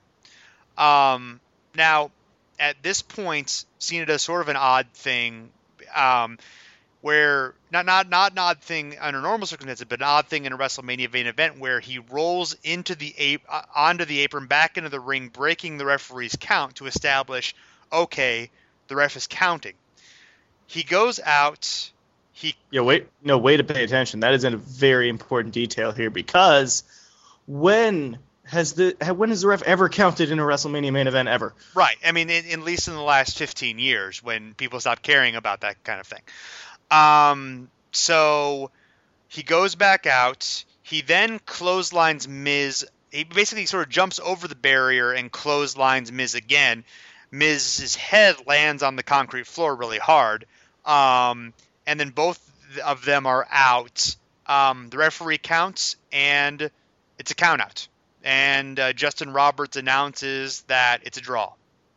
Um. Now, at this point, Cena does sort of an odd thing, um, where not not not an odd thing under normal circumstances, but an odd thing in a WrestleMania main event where he rolls into the ap- uh, onto the apron, back into the ring, breaking the referee's count to establish, okay, the ref is counting. He goes out. He yeah wait no way to pay attention. That is a very important detail here because when. Has the when has the ref ever counted in a WrestleMania main event ever? Right. I mean, in, at least in the last fifteen years, when people stopped caring about that kind of thing. Um. So he goes back out. He then clotheslines Miz. He basically sort of jumps over the barrier and clotheslines Miz again. Miz's head lands on the concrete floor really hard. Um. And then both of them are out. Um. The referee counts, and it's a count out. And uh, Justin Roberts announces that it's a draw.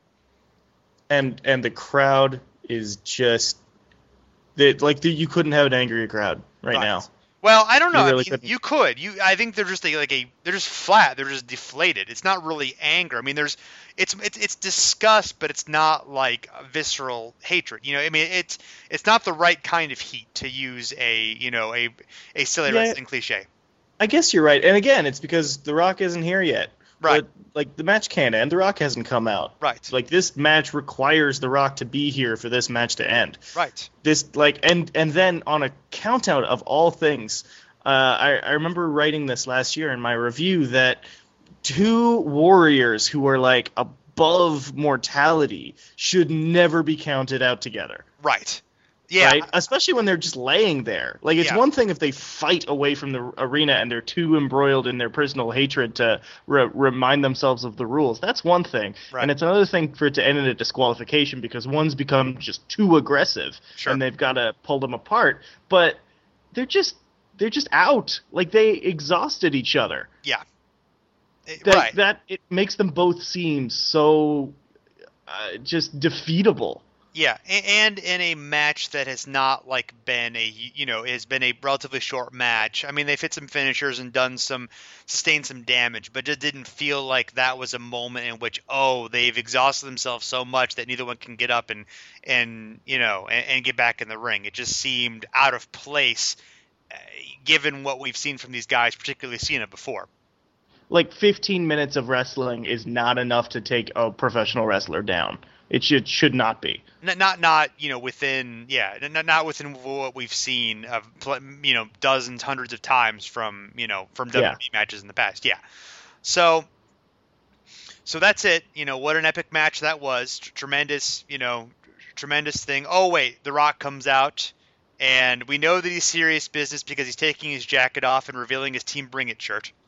And and the crowd is just they, like the, you couldn't have an angrier crowd right, right. now. Well, I don't know. You, really I mean, you could. You, I think they're just a, like a they're just flat. They're just deflated. It's not really anger. I mean, there's it's it's it's disgust, but it's not like visceral hatred. You know, I mean, it's it's not the right kind of heat, to use a you know a a silly yeah. wrestling cliche. I guess you're right. And again, it's because The Rock isn't here yet. Right. But, like, the match can't end. The Rock hasn't come out. Right. Like, this match requires The Rock to be here for this match to end. Right. This, like, and and then on a count-out of all things, uh, I, I remember writing this last year in my review that two warriors who are, like, above mortality should never be counted out together. Right. Yeah. Right? Especially when they're just laying there. Like, it's yeah. one thing if they fight away from the arena and they're too embroiled in their personal hatred to re- remind themselves of the rules. That's one thing. Right. And it's another thing for it to end in a disqualification because one's become just too aggressive. Sure. And they've got to pull them apart. But they're just they're just out. Like, they exhausted each other. Yeah. It, that, right. That it makes them both seem so uh, just defeatable. Yeah, and in a match that has not like been a you know has been a relatively short match. I mean, they've hit some finishers and done some sustained some damage, but it didn't feel like that was a moment in which oh they've exhausted themselves so much that neither one can get up and and you know and, and get back in the ring. It just seemed out of place uh, given what we've seen from these guys, particularly Cena before. Like fifteen minutes of wrestling is not enough to take a professional wrestler down. It should should not be. Not, not, not you know, within, yeah, not, not within what we've seen of, you know, dozens, hundreds of times from, you know, from W W E yeah. matches in the past. Yeah. So, so that's it. You know, what an epic match that was. T- tremendous, you know, tremendous thing. Oh, wait, The Rock comes out, and we know that he's serious business because he's taking his jacket off and revealing his Team Bring It shirt.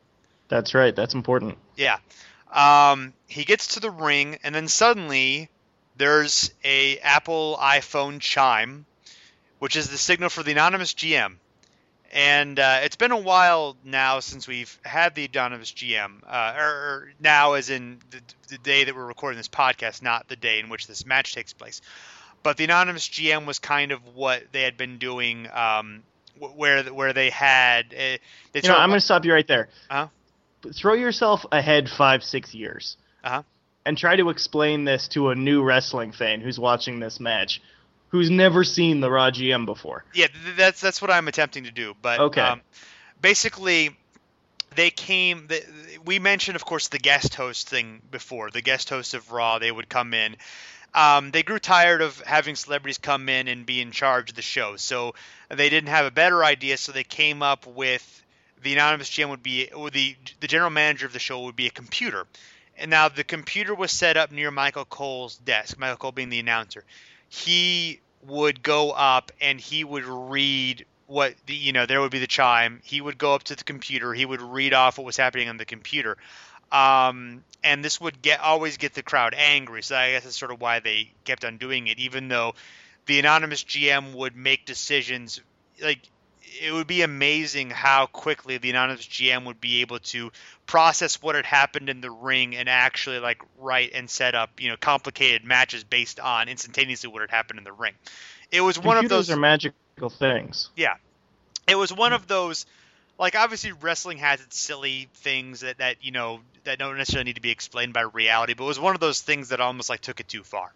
That's right. That's important. Yeah. Um, he gets to the ring, and then suddenly there's a Apple iPhone chime, which is the signal for the anonymous G M. And uh, it's been a while now since we've had the anonymous G M, uh, or, or now as in the, the day that we're recording this podcast, not the day in which this match takes place. But the anonymous G M was kind of what they had been doing, um, where where they had. Uh, they you know, I'm going to stop you right there. Uh-huh. Throw yourself ahead five, six years, uh-huh. and try to explain this to a new wrestling fan who's watching this match, who's never seen the Raw G M before. Yeah, that's that's what I'm attempting to do. But okay. um, basically, they came. They, we mentioned, of course, the guest host thing before. The guest host of Raw, they would come in. Um, they grew tired of having celebrities come in and be in charge of the show, so they didn't have a better idea. So they came up with the anonymous G M would be, or the the general manager of the show would be a computer. And now the computer was set up near Michael Cole's desk. Michael Cole being the announcer. He would go up and he would read what the, you know, there would be the chime. He would go up to the computer. He would read off what was happening on the computer. Um, and this would get always get the crowd angry. So I guess that's sort of why they kept on doing it, even though the anonymous G M would make decisions. Like, it would be amazing how quickly the anonymous G M would be able to process what had happened in the ring and actually like write and set up, you know, complicated matches based on instantaneously what had happened in the ring. It was Computers one of those are magical things. Yeah. It was one of those, like, obviously wrestling has its silly things that, that, you know, that don't necessarily need to be explained by reality, but it was one of those things that almost like took it too far.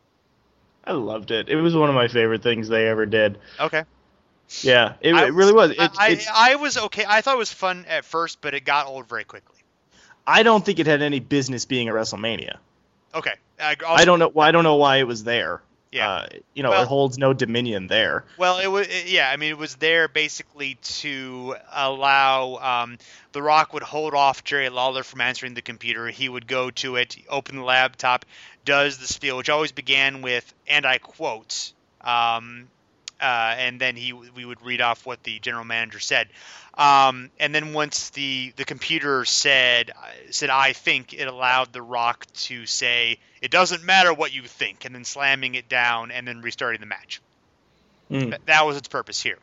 I loved it. It was one of my favorite things they ever did. Okay. Yeah, it, I it really was. It, I, it's, I was okay. I thought it was fun at first, but it got old very quickly. I don't think it had any business being a WrestleMania. Okay. I, also, I don't know. I don't know why it was there. Yeah. Uh, you know, Well- it holds no dominion there. Well, it was it- yeah. I mean, it was there basically to allow um, The Rock would hold off Jerry Lawler from answering the computer. He would go to it, open the laptop, does the spiel, which always began with, and I quote, um, uh, and then he we would read off what the general manager said. Um, and then once the, the computer said said I think, it allowed The Rock to say, it doesn't matter what you think, and then slamming it down and then restarting the match. Mm. Th- That was its purpose here.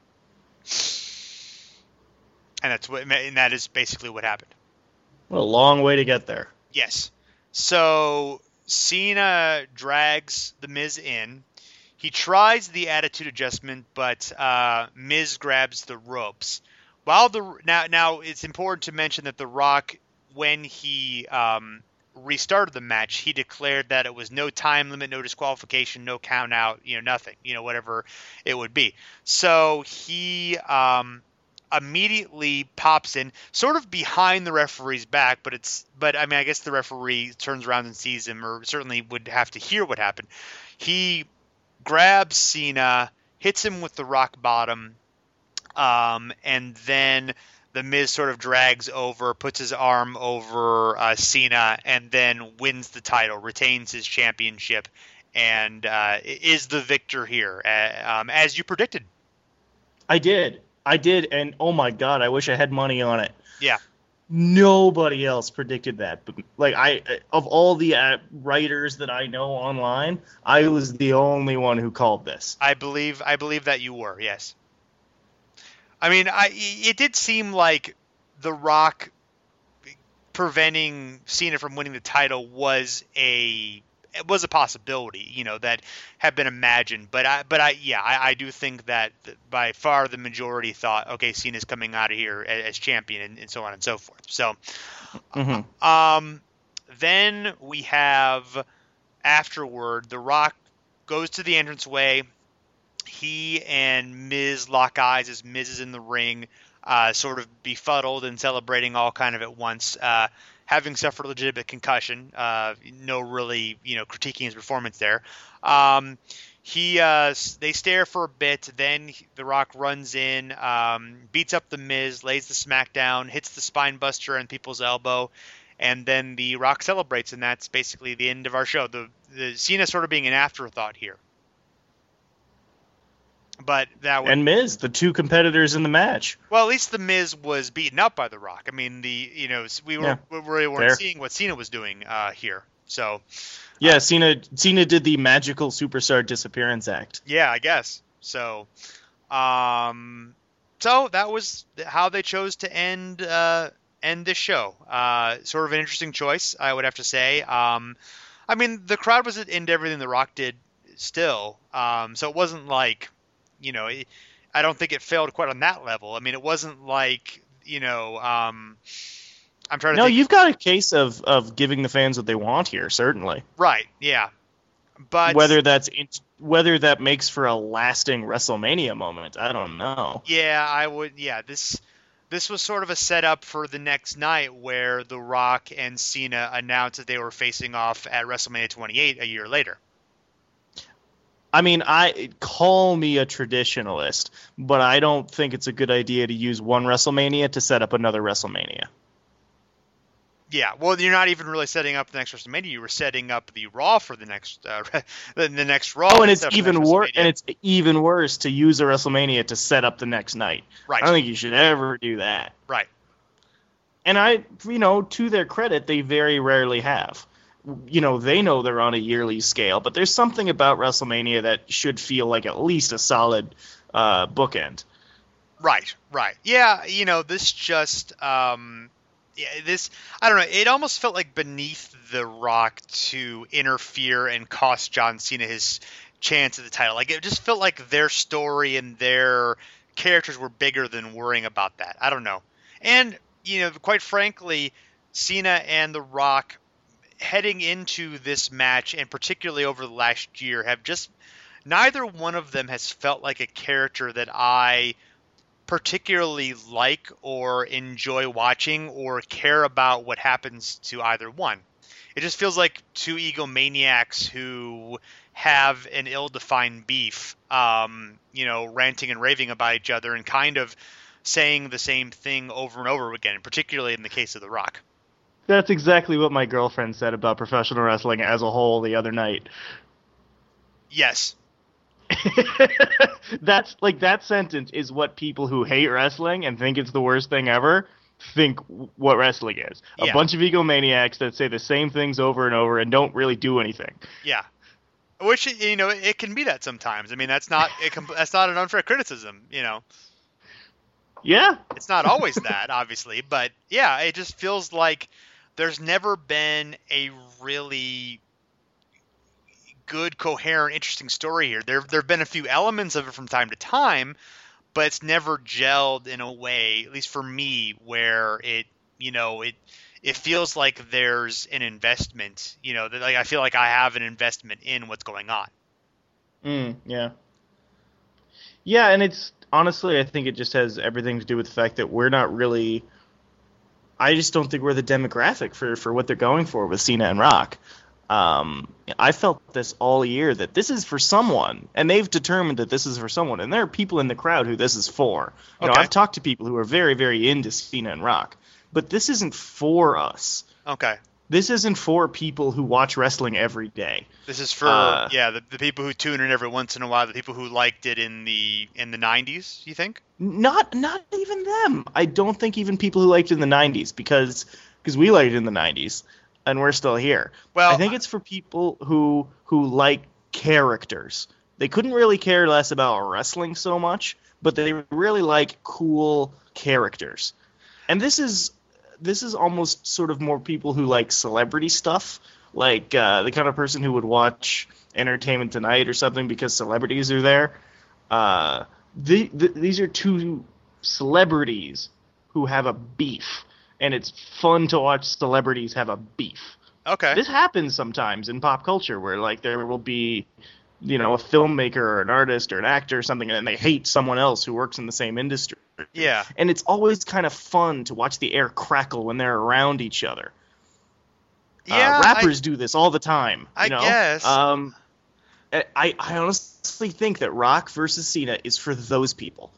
And that's what and that is basically what happened. What a long way to get there. Yes. So Cena drags The Miz in. He tries the attitude adjustment, but uh, Miz grabs the ropes. While the now now it's important to mention that The Rock, when he um, restarted the match, he declared that it was no time limit, no disqualification, no count out, you know, nothing, you know, whatever it would be. So he um, immediately pops in, sort of behind the referee's back, but it's but I mean I guess the referee turns around and sees him, or certainly would have to hear what happened. He grabs Cena, hits him with the rock bottom, um, and then The Miz sort of drags over, puts his arm over uh, Cena, and then wins the title, retains his championship, and uh, is the victor here, uh, um, as you predicted. I did. I did, and oh my god, I wish I had money on it. Yeah. Nobody else predicted that. But like I, of all the uh, writers that I know online, I was the only one who called this. I believe I believe that you were, yes. I mean, I it did seem like The Rock preventing Cena from winning the title was a it was a possibility, you know, that had been imagined. But I, but I, yeah, I, I do think that by far the majority thought, okay, Cena's coming out of here as, as champion, and, and so on and so forth. So, Mm-hmm. um, then we have afterward, The Rock goes to the entranceway. He and Miz lock eyes as Miz is in the ring, uh, sort of befuddled and celebrating all kind of at once. Uh, having suffered a legitimate concussion, uh, no really, you know, critiquing his performance there. Um, he, uh, they stare for a bit, then The Rock runs in, um, beats up The Miz, lays the smackdown, hits the spine buster and people's elbow, and then The Rock celebrates, and that's basically the end of our show. The, the Cena sort of being an afterthought here. But that would, and Miz, the two competitors in the match. well, at least the Miz was beaten up by The Rock. I mean, the you know we were Yeah, we really weren't fair. seeing what Cena was doing uh, here. So Yeah, Cena Cena did the magical superstar disappearance act. yeah, I guess so. Um, so that was how they chose to end uh, end this show. Uh, sort of an interesting choice, I would have to say. Um, I mean, the crowd was into everything The Rock did still, um, so it wasn't like, you know, it, I don't think it failed quite on that level. I mean, it wasn't like, you know, um, I'm trying to No, think. you've got a case of, of giving the fans what they want here, certainly. Right, yeah. But Whether that's in, whether that makes for a lasting WrestleMania moment, I don't know. yeah, I would. Yeah, this this was sort of a setup for the next night where The Rock and Cena announced that they were facing off at WrestleMania twenty-eight a year later. I mean, I call me a traditionalist, but I don't think it's a good idea to use one WrestleMania to set up another WrestleMania. Yeah, well, you're not even really setting up the next WrestleMania. You were setting up the Raw for the next uh, the, the next Raw. Oh, and it's instead of the even next worse. WrestleMania. And it's even worse to use a WrestleMania to set up the next night. Right. I don't think you should ever do that. Right. And I, you know, to their credit, they very rarely have. You know, they know they're on a yearly scale, but there's something about WrestleMania that should feel like at least a solid uh, bookend. Right, right. Yeah, you know, this just, um, yeah, this, I don't know, it almost felt like beneath The Rock to interfere and cost John Cena his chance at the title. Like, it just felt like their story and their characters were bigger than worrying about that. I don't know. And, you know, quite frankly, Cena and The Rock heading into this match, and particularly over the last year, have just, neither one of them has felt like a character that I particularly like or enjoy watching or care about what happens to either one. It just feels like two egomaniacs who have an ill-defined beef, um, you know, ranting and raving about each other and kind of saying the same thing over and over again, particularly in the case of The Rock. That's exactly what my girlfriend said about professional wrestling as a whole the other night. Yes. That's like that sentence is what people who hate wrestling and think it's the worst thing ever think what wrestling is. A Yeah. bunch of egomaniacs that say the same things over and over and don't really do anything. Yeah. Which, you know, it can be that sometimes. I mean, that's not it can, that's not an unfair criticism, you know. Yeah. It's not always that, obviously, but yeah, it just feels like there's never been a really good, coherent, interesting story here. There there have been a few elements of it from time to time, but it's never gelled in a way, at least for me, where it, you know, it it feels like there's an investment, you know, that like I feel like I have an investment in what's going on. Mm, yeah. Yeah, and it's honestly, I think it just has everything to do with the fact that we're not really. I just don't think we're the demographic for, for what they're going for with Cena and Rock. Um, I felt this all year that this is for someone, and they've determined that this is for someone, and there are people in the crowd who this is for. You know, Okay. I've talked to people who are very, very into Cena and Rock, but this isn't for us. Okay. This isn't for people who watch wrestling every day. This is for Uh, yeah, the, the people who tune in every once in a while, the people who liked it in the in the nineties, you think? Not not even them. I don't think even people who liked it in the nineties, because because we liked it in the nineties, and we're still here. Well, I think it's for people who who like characters. They couldn't really care less about wrestling so much, but they really like cool characters. And this is this is almost sort of more people who like celebrity stuff, like uh, the kind of person who would watch Entertainment Tonight or something because celebrities are there. Uh, the, the, these are two celebrities who have a beef, and it's fun to watch celebrities have a beef. Okay. This happens sometimes in pop culture where, like, there will be, you know, a filmmaker or an artist or an actor or something, and they hate someone else who works in the same industry. Yeah. And it's always kind of fun to watch the air crackle when they're around each other. Yeah. uh, rappers do this all the time. You I know? guess. Um, I, I honestly think that Rock versus Cena is for those people.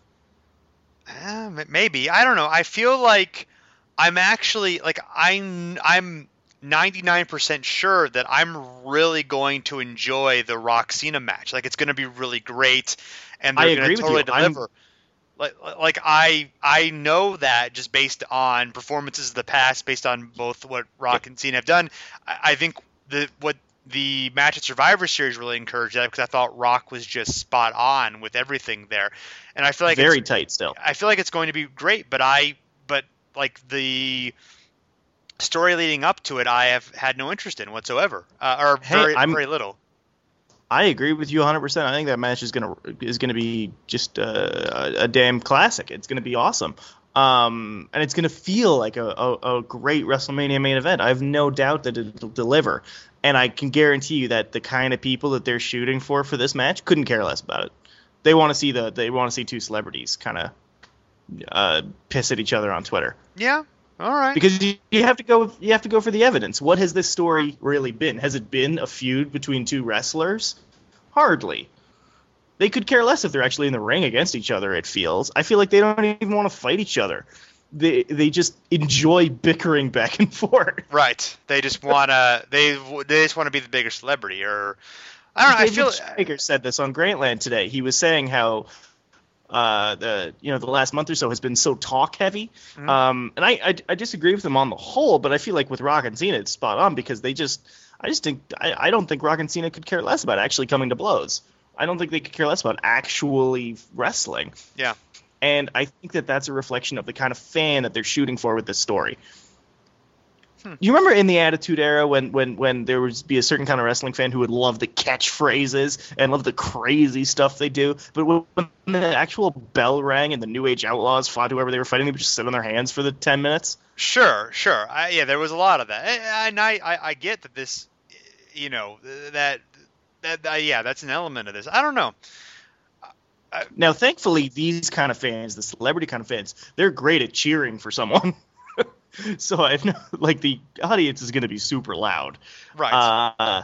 I, uh, maybe. I don't know. I feel like I'm actually like I'm I'm ninety-nine percent sure that I'm really going to enjoy the Rock Cena match. Like, it's going to be really great, and they're going to totally deliver. I'm... Like, like I, I know that just based on performances of the past, based on both what Rock and Cena have done. I, I think the what the match at Survivor Series really encouraged that, because I thought Rock was just spot on with everything there, and I feel like very it's, tight still. I feel like it's going to be great, but I, but like the story leading up to it, I have had no interest in whatsoever, uh, or hey, very, I'm, very little. I agree with you one hundred percent. I think that match is gonna is gonna be just a, a damn classic. It's gonna be awesome, um, and it's gonna feel like a, a, a great WrestleMania main event. I have no doubt that it'll deliver, and I can guarantee you that the kind of people that they're shooting for for this match couldn't care less about it. They want to see the they want to see two celebrities kind of uh, piss at each other on Twitter. Yeah. All right. Because you, you have to go you have to go for the evidence. What has this story really been? Has it been a feud between two wrestlers? Hardly. They could care less if they're actually in the ring against each other, it feels. I feel like they don't even want to fight each other. They they just enjoy bickering back and forth. Right. They just want to they they just want to be the bigger celebrity, or I don't know, David I feel Baker said this on Grantland today. He was saying how Uh, the you know the last month or so has been so talk heavy, mm-hmm. um, and I, I I disagree with them on the whole, but I feel like with Rock and Cena it's spot on, because they just I just think I, I don't think Rock and Cena could care less about actually coming to blows. I don't think they could care less about actually wrestling. Yeah, and I think that that's a reflection of the kind of fan that they're shooting for with this story. Hmm. You remember in the Attitude Era when, when, when there would be a certain kind of wrestling fan who would love the catchphrases and love the crazy stuff they do, but when the actual bell rang and the New Age Outlaws fought whoever they were fighting, they would just sit on their hands for the ten minutes? Sure, sure. I, yeah, there was a lot of that. And I, I, I get that this, you know, that, that, that, yeah, that's an element of this. I don't know. I, now, thankfully, these kind of fans, the celebrity kind of fans, they're great at cheering for someone. So I know, like, the audience is going to be super loud, right? Uh,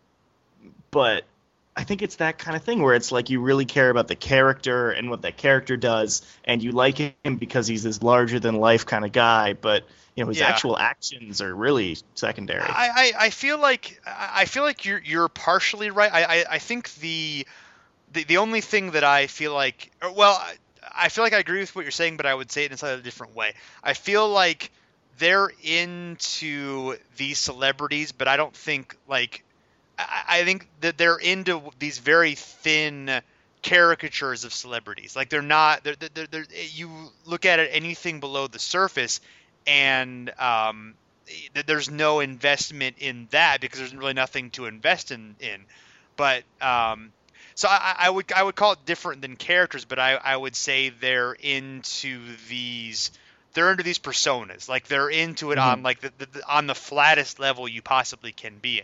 but I think it's that kind of thing where it's like you really care about the character and what that character does, and you like him because he's this larger than life kind of guy. But you know, his yeah. actual actions are really secondary. I, I, I feel like I feel like you're you're partially right. I, I, I think the, the the only thing that I feel like, well, I, I feel like I agree with what you're saying, but I would say it in a slightly different way. I feel like they're into these celebrities, but I don't think like I, I think that they're into these very thin caricatures of celebrities. Like they're not. They're, they're, they're, you look at it, anything below the surface, and um, there's no investment in that because there's really nothing to invest in. in. But um, so I, I would I would call it different than characters, but I, I would say they're into these. They're into these personas, like they're into it mm-hmm. on like the, the, the on the flattest level you possibly can be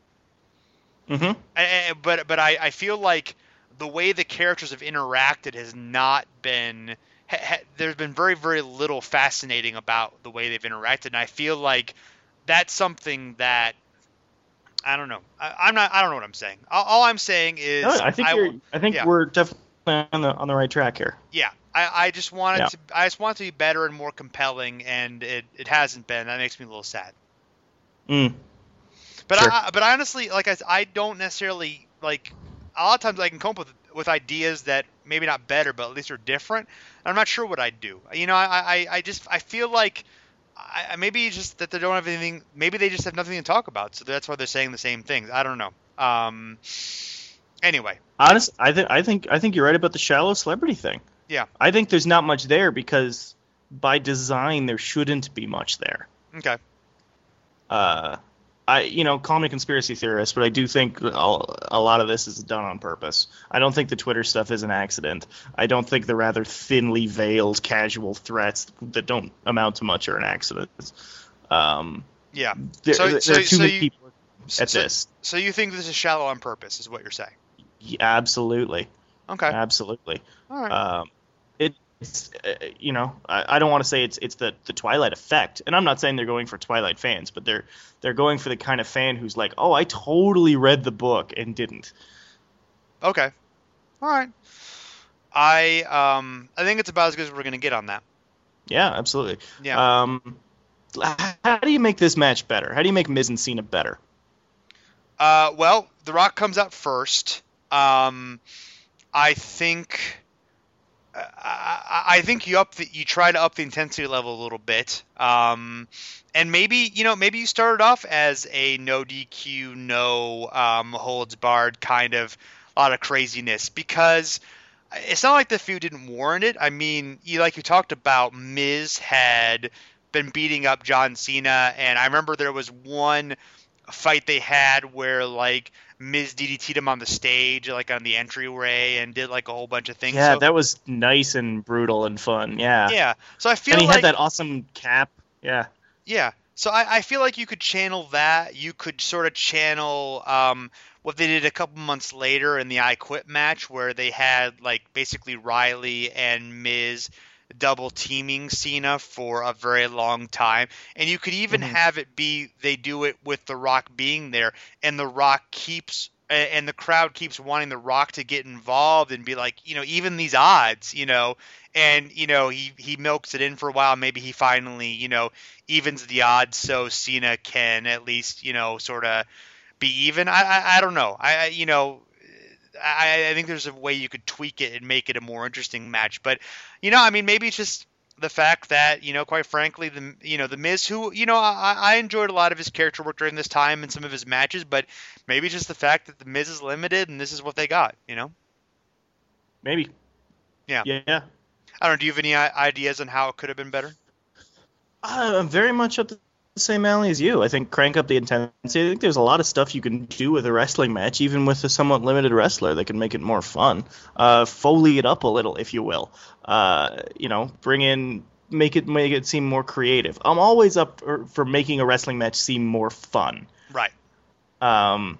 in. Mm-hmm. I, but but I, I feel like the way the characters have interacted has not been. Ha, ha, there's been very very little fascinating about the way they've interacted, and I feel like that's something that I don't know. I, I'm not. I don't know what I'm saying. All, all I'm saying is no, I think I, you're, I think yeah. we're definitely on the on the right track here. Yeah. I, I just want it yeah. to. I just want it to be better and more compelling, and it, it hasn't been. That makes me a little sad. Mm. But sure. I, but honestly, like I, I don't necessarily like. A lot of times I can come up with with ideas that maybe not better, but at least are different. I'm not sure what I'd do. You know, I, I, I just I feel like I, maybe just that they don't have anything. Maybe they just have nothing to talk about, so that's why they're saying the same things. I don't know. Um. Anyway. Honest, I think I think I think you're right about the shallow celebrity thing. Yeah. I think there's not much there because by design there shouldn't be much there. Okay. Uh, I you know call me a conspiracy theorist, but I do think a lot of this is done on purpose. I don't think the Twitter stuff is an accident. I don't think the rather thinly veiled casual threats that don't amount to much are an accident. Um, yeah. There, so, there so, are too so many you, people at so, this. So you think this is shallow on purpose, is what you're saying? Yeah, absolutely. Okay. Absolutely. All right. Um, It's, uh, you know, I, I don't want to say it's it's the, the Twilight effect, and I'm not saying they're going for Twilight fans, but they're they're going for the kind of fan who's like, oh, I totally read the book and didn't. Okay, all right. I um I think it's about as good as we're gonna get on that. Yeah, absolutely. Yeah. Um, how do you make this match better? How do you make Miz and Cena better? Uh, well, The Rock comes out first. Um, I think I, I think you up the, you try to up the intensity level a little bit. Um, and maybe you know maybe you started off as a no D Q, no um, holds barred kind of a lot of craziness, because it's not like the feud didn't warrant it. I mean, you like you talked about, Miz had been beating up John Cena, and I remember there was one fight they had where like Miz D D T'd him on the stage, like on the entryway, and did like a whole bunch of things. Yeah, so, that was nice and brutal and fun. Yeah. Yeah. So I feel and he like had that awesome cap. Yeah. Yeah. So I, I feel like you could channel that. You could sort of channel um, what they did a couple months later in the I Quit match, where they had like basically Riley and Miz double teaming Cena for a very long time. And you could even mm-hmm. have it be they do it with The Rock being there, and The Rock keeps and the crowd keeps wanting The Rock to get involved and be like, you know, even these odds, you know, and, you know, he, he milks it in for a while. Maybe he finally, you know, evens the odds so Cena can at least, you know, sort of be even. I, I, I don't know. I, I you know, I, I think there's a way you could tweak it and make it a more interesting match. But, you know, I mean, maybe it's just the fact that, you know, quite frankly, the you know the Miz, who, you know, I, I enjoyed a lot of his character work during this time and some of his matches, but maybe just the fact that the Miz is limited and this is what they got, you know? Maybe. Yeah. Yeah. I don't know. Do you have any ideas on how it could have been better? Uh, I'm very much up the same alley as you. I think crank up the intensity. I think there's a lot of stuff you can do with a wrestling match, even with a somewhat limited wrestler, that can make it more fun. Uh, Foley it up a little, if you will. Uh, you know, bring in, make it make it seem more creative. I'm always up for, for making a wrestling match seem more fun. Right. Um.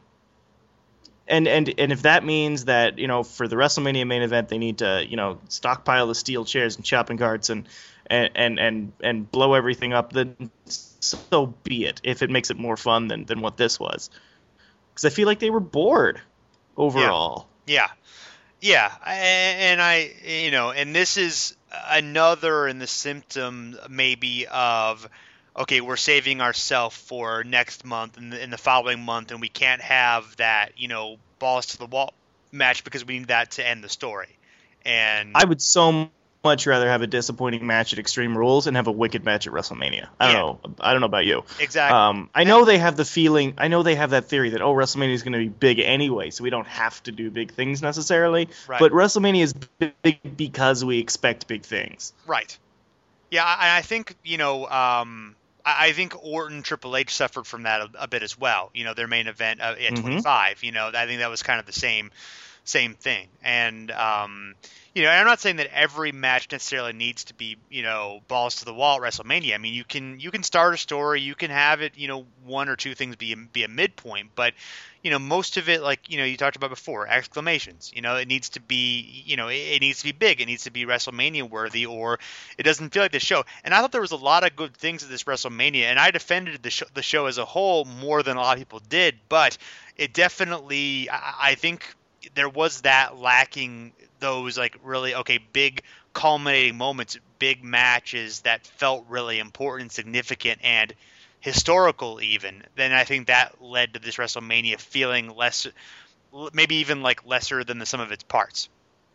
And, and and if that means that, you know, for the WrestleMania main event they need to, you know, stockpile the steel chairs and chopping carts and and and and, and blow everything up, then so be it, if it makes it more fun than, than what this was. Because I feel like they were bored overall. Yeah. Yeah. yeah. And I, you know, and this is another in the symptom maybe of, okay, we're saving ourselves for next month and in the following month, and we can't have that, you know, balls to the wall match because we need that to end the story. And I would so much rather have a disappointing match at Extreme Rules and have a wicked match at WrestleMania. I don't yeah. know. I don't know about you. Exactly. Um, I know they have the feeling. I know they have that theory that, oh, WrestleMania is going to be big anyway, so we don't have to do big things necessarily. Right. But WrestleMania is big because we expect big things. Right. Yeah, I, I think, you know, um, I, I think Orton Triple H suffered from that a, a bit as well. You know, their main event uh, at mm-hmm. twenty-five. You know, I think that was kind of the same same thing. And um, you know, and I'm not saying that every match necessarily needs to be, you know, balls to the wall at WrestleMania. I mean, you can you can start a story, you can have it, you know, one or two things be a, be a midpoint, but you know, most of it, like, you know, you talked about before, exclamations. You know, it needs to be, you know, it, it needs to be big. It needs to be WrestleMania worthy, or it doesn't feel like this show. And I thought there was a lot of good things at this WrestleMania, and I defended the show, the show as a whole more than a lot of people did. But it definitely, I, I think there was that lacking, those like really, okay, big culminating moments, big matches that felt really important and significant and historical even. Then I think that led to this WrestleMania feeling less, maybe even like lesser than the sum of its parts.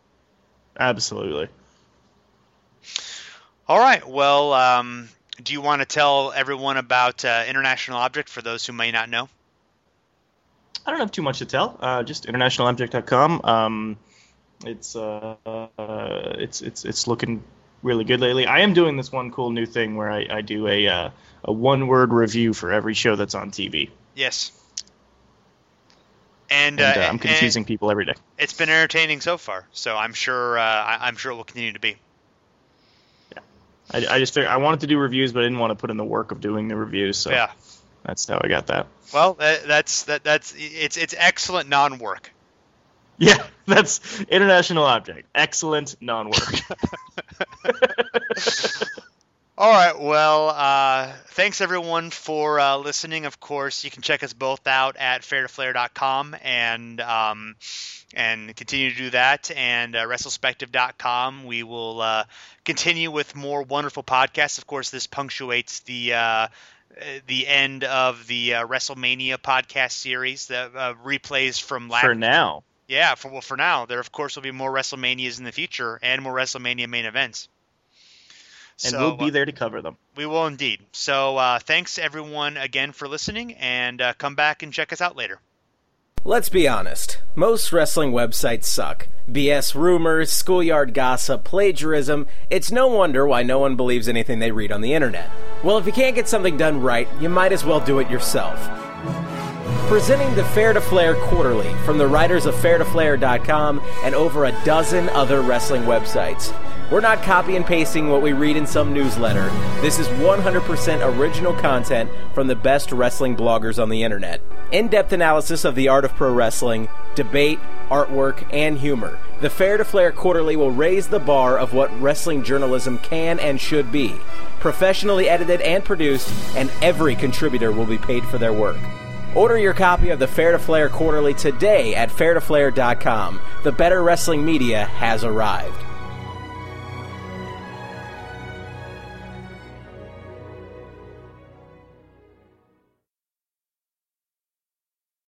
Absolutely. All right. Well, um, do you want to tell everyone about uh, International Object for those who may not know? I don't have too much to tell. Uh, just international object dot com. Um, it's uh, uh, it's it's it's looking really good lately. I am doing this one cool new thing where I, I do a uh, a one word review for every show that's on T V. Yes. And, and uh, uh, I'm confusing and people every day. It's been entertaining so far, so I'm sure uh, I, I'm sure it will continue to be. Yeah. I, I just figured I wanted to do reviews, but I didn't want to put in the work of doing the reviews. So yeah. That's how I got that. Well, that, that's that that's it's it's excellent non-work. Yeah, that's International Object. Excellent non-work. All right. Well, uh, thanks everyone for uh, listening. Of course, you can check us both out at fair to flare dot com and um, and continue to do that. And uh, wrestlespective dot com. We will uh, continue with more wonderful podcasts. Of course, this punctuates the uh, the end of the uh, WrestleMania podcast series. The uh, replays from last. For now. Yeah. For well, for now, there of course will be more WrestleManias in the future and more WrestleMania main events. And so, we'll be there to cover them. We will indeed. So uh, thanks, everyone, again for listening, and uh, come back and check us out later. Let's be honest. Most wrestling websites suck. B S rumors, schoolyard gossip, plagiarism. It's no wonder why no one believes anything they read on the internet. Well, if you can't get something done right, you might as well do it yourself. Presenting the Fair to Flare Quarterly from the writers of fair to flare dot com and over a dozen other wrestling websites. We're not copy and pasting what we read in some newsletter. This is one hundred percent original content from the best wrestling bloggers on the internet. In-depth analysis of the art of pro wrestling, debate, artwork, and humor. The Fair to Flare Quarterly will raise the bar of what wrestling journalism can and should be. Professionally edited and produced, and every contributor will be paid for their work. Order your copy of the Fair to Flare Quarterly today at fair to flare dot com. The better wrestling media has arrived.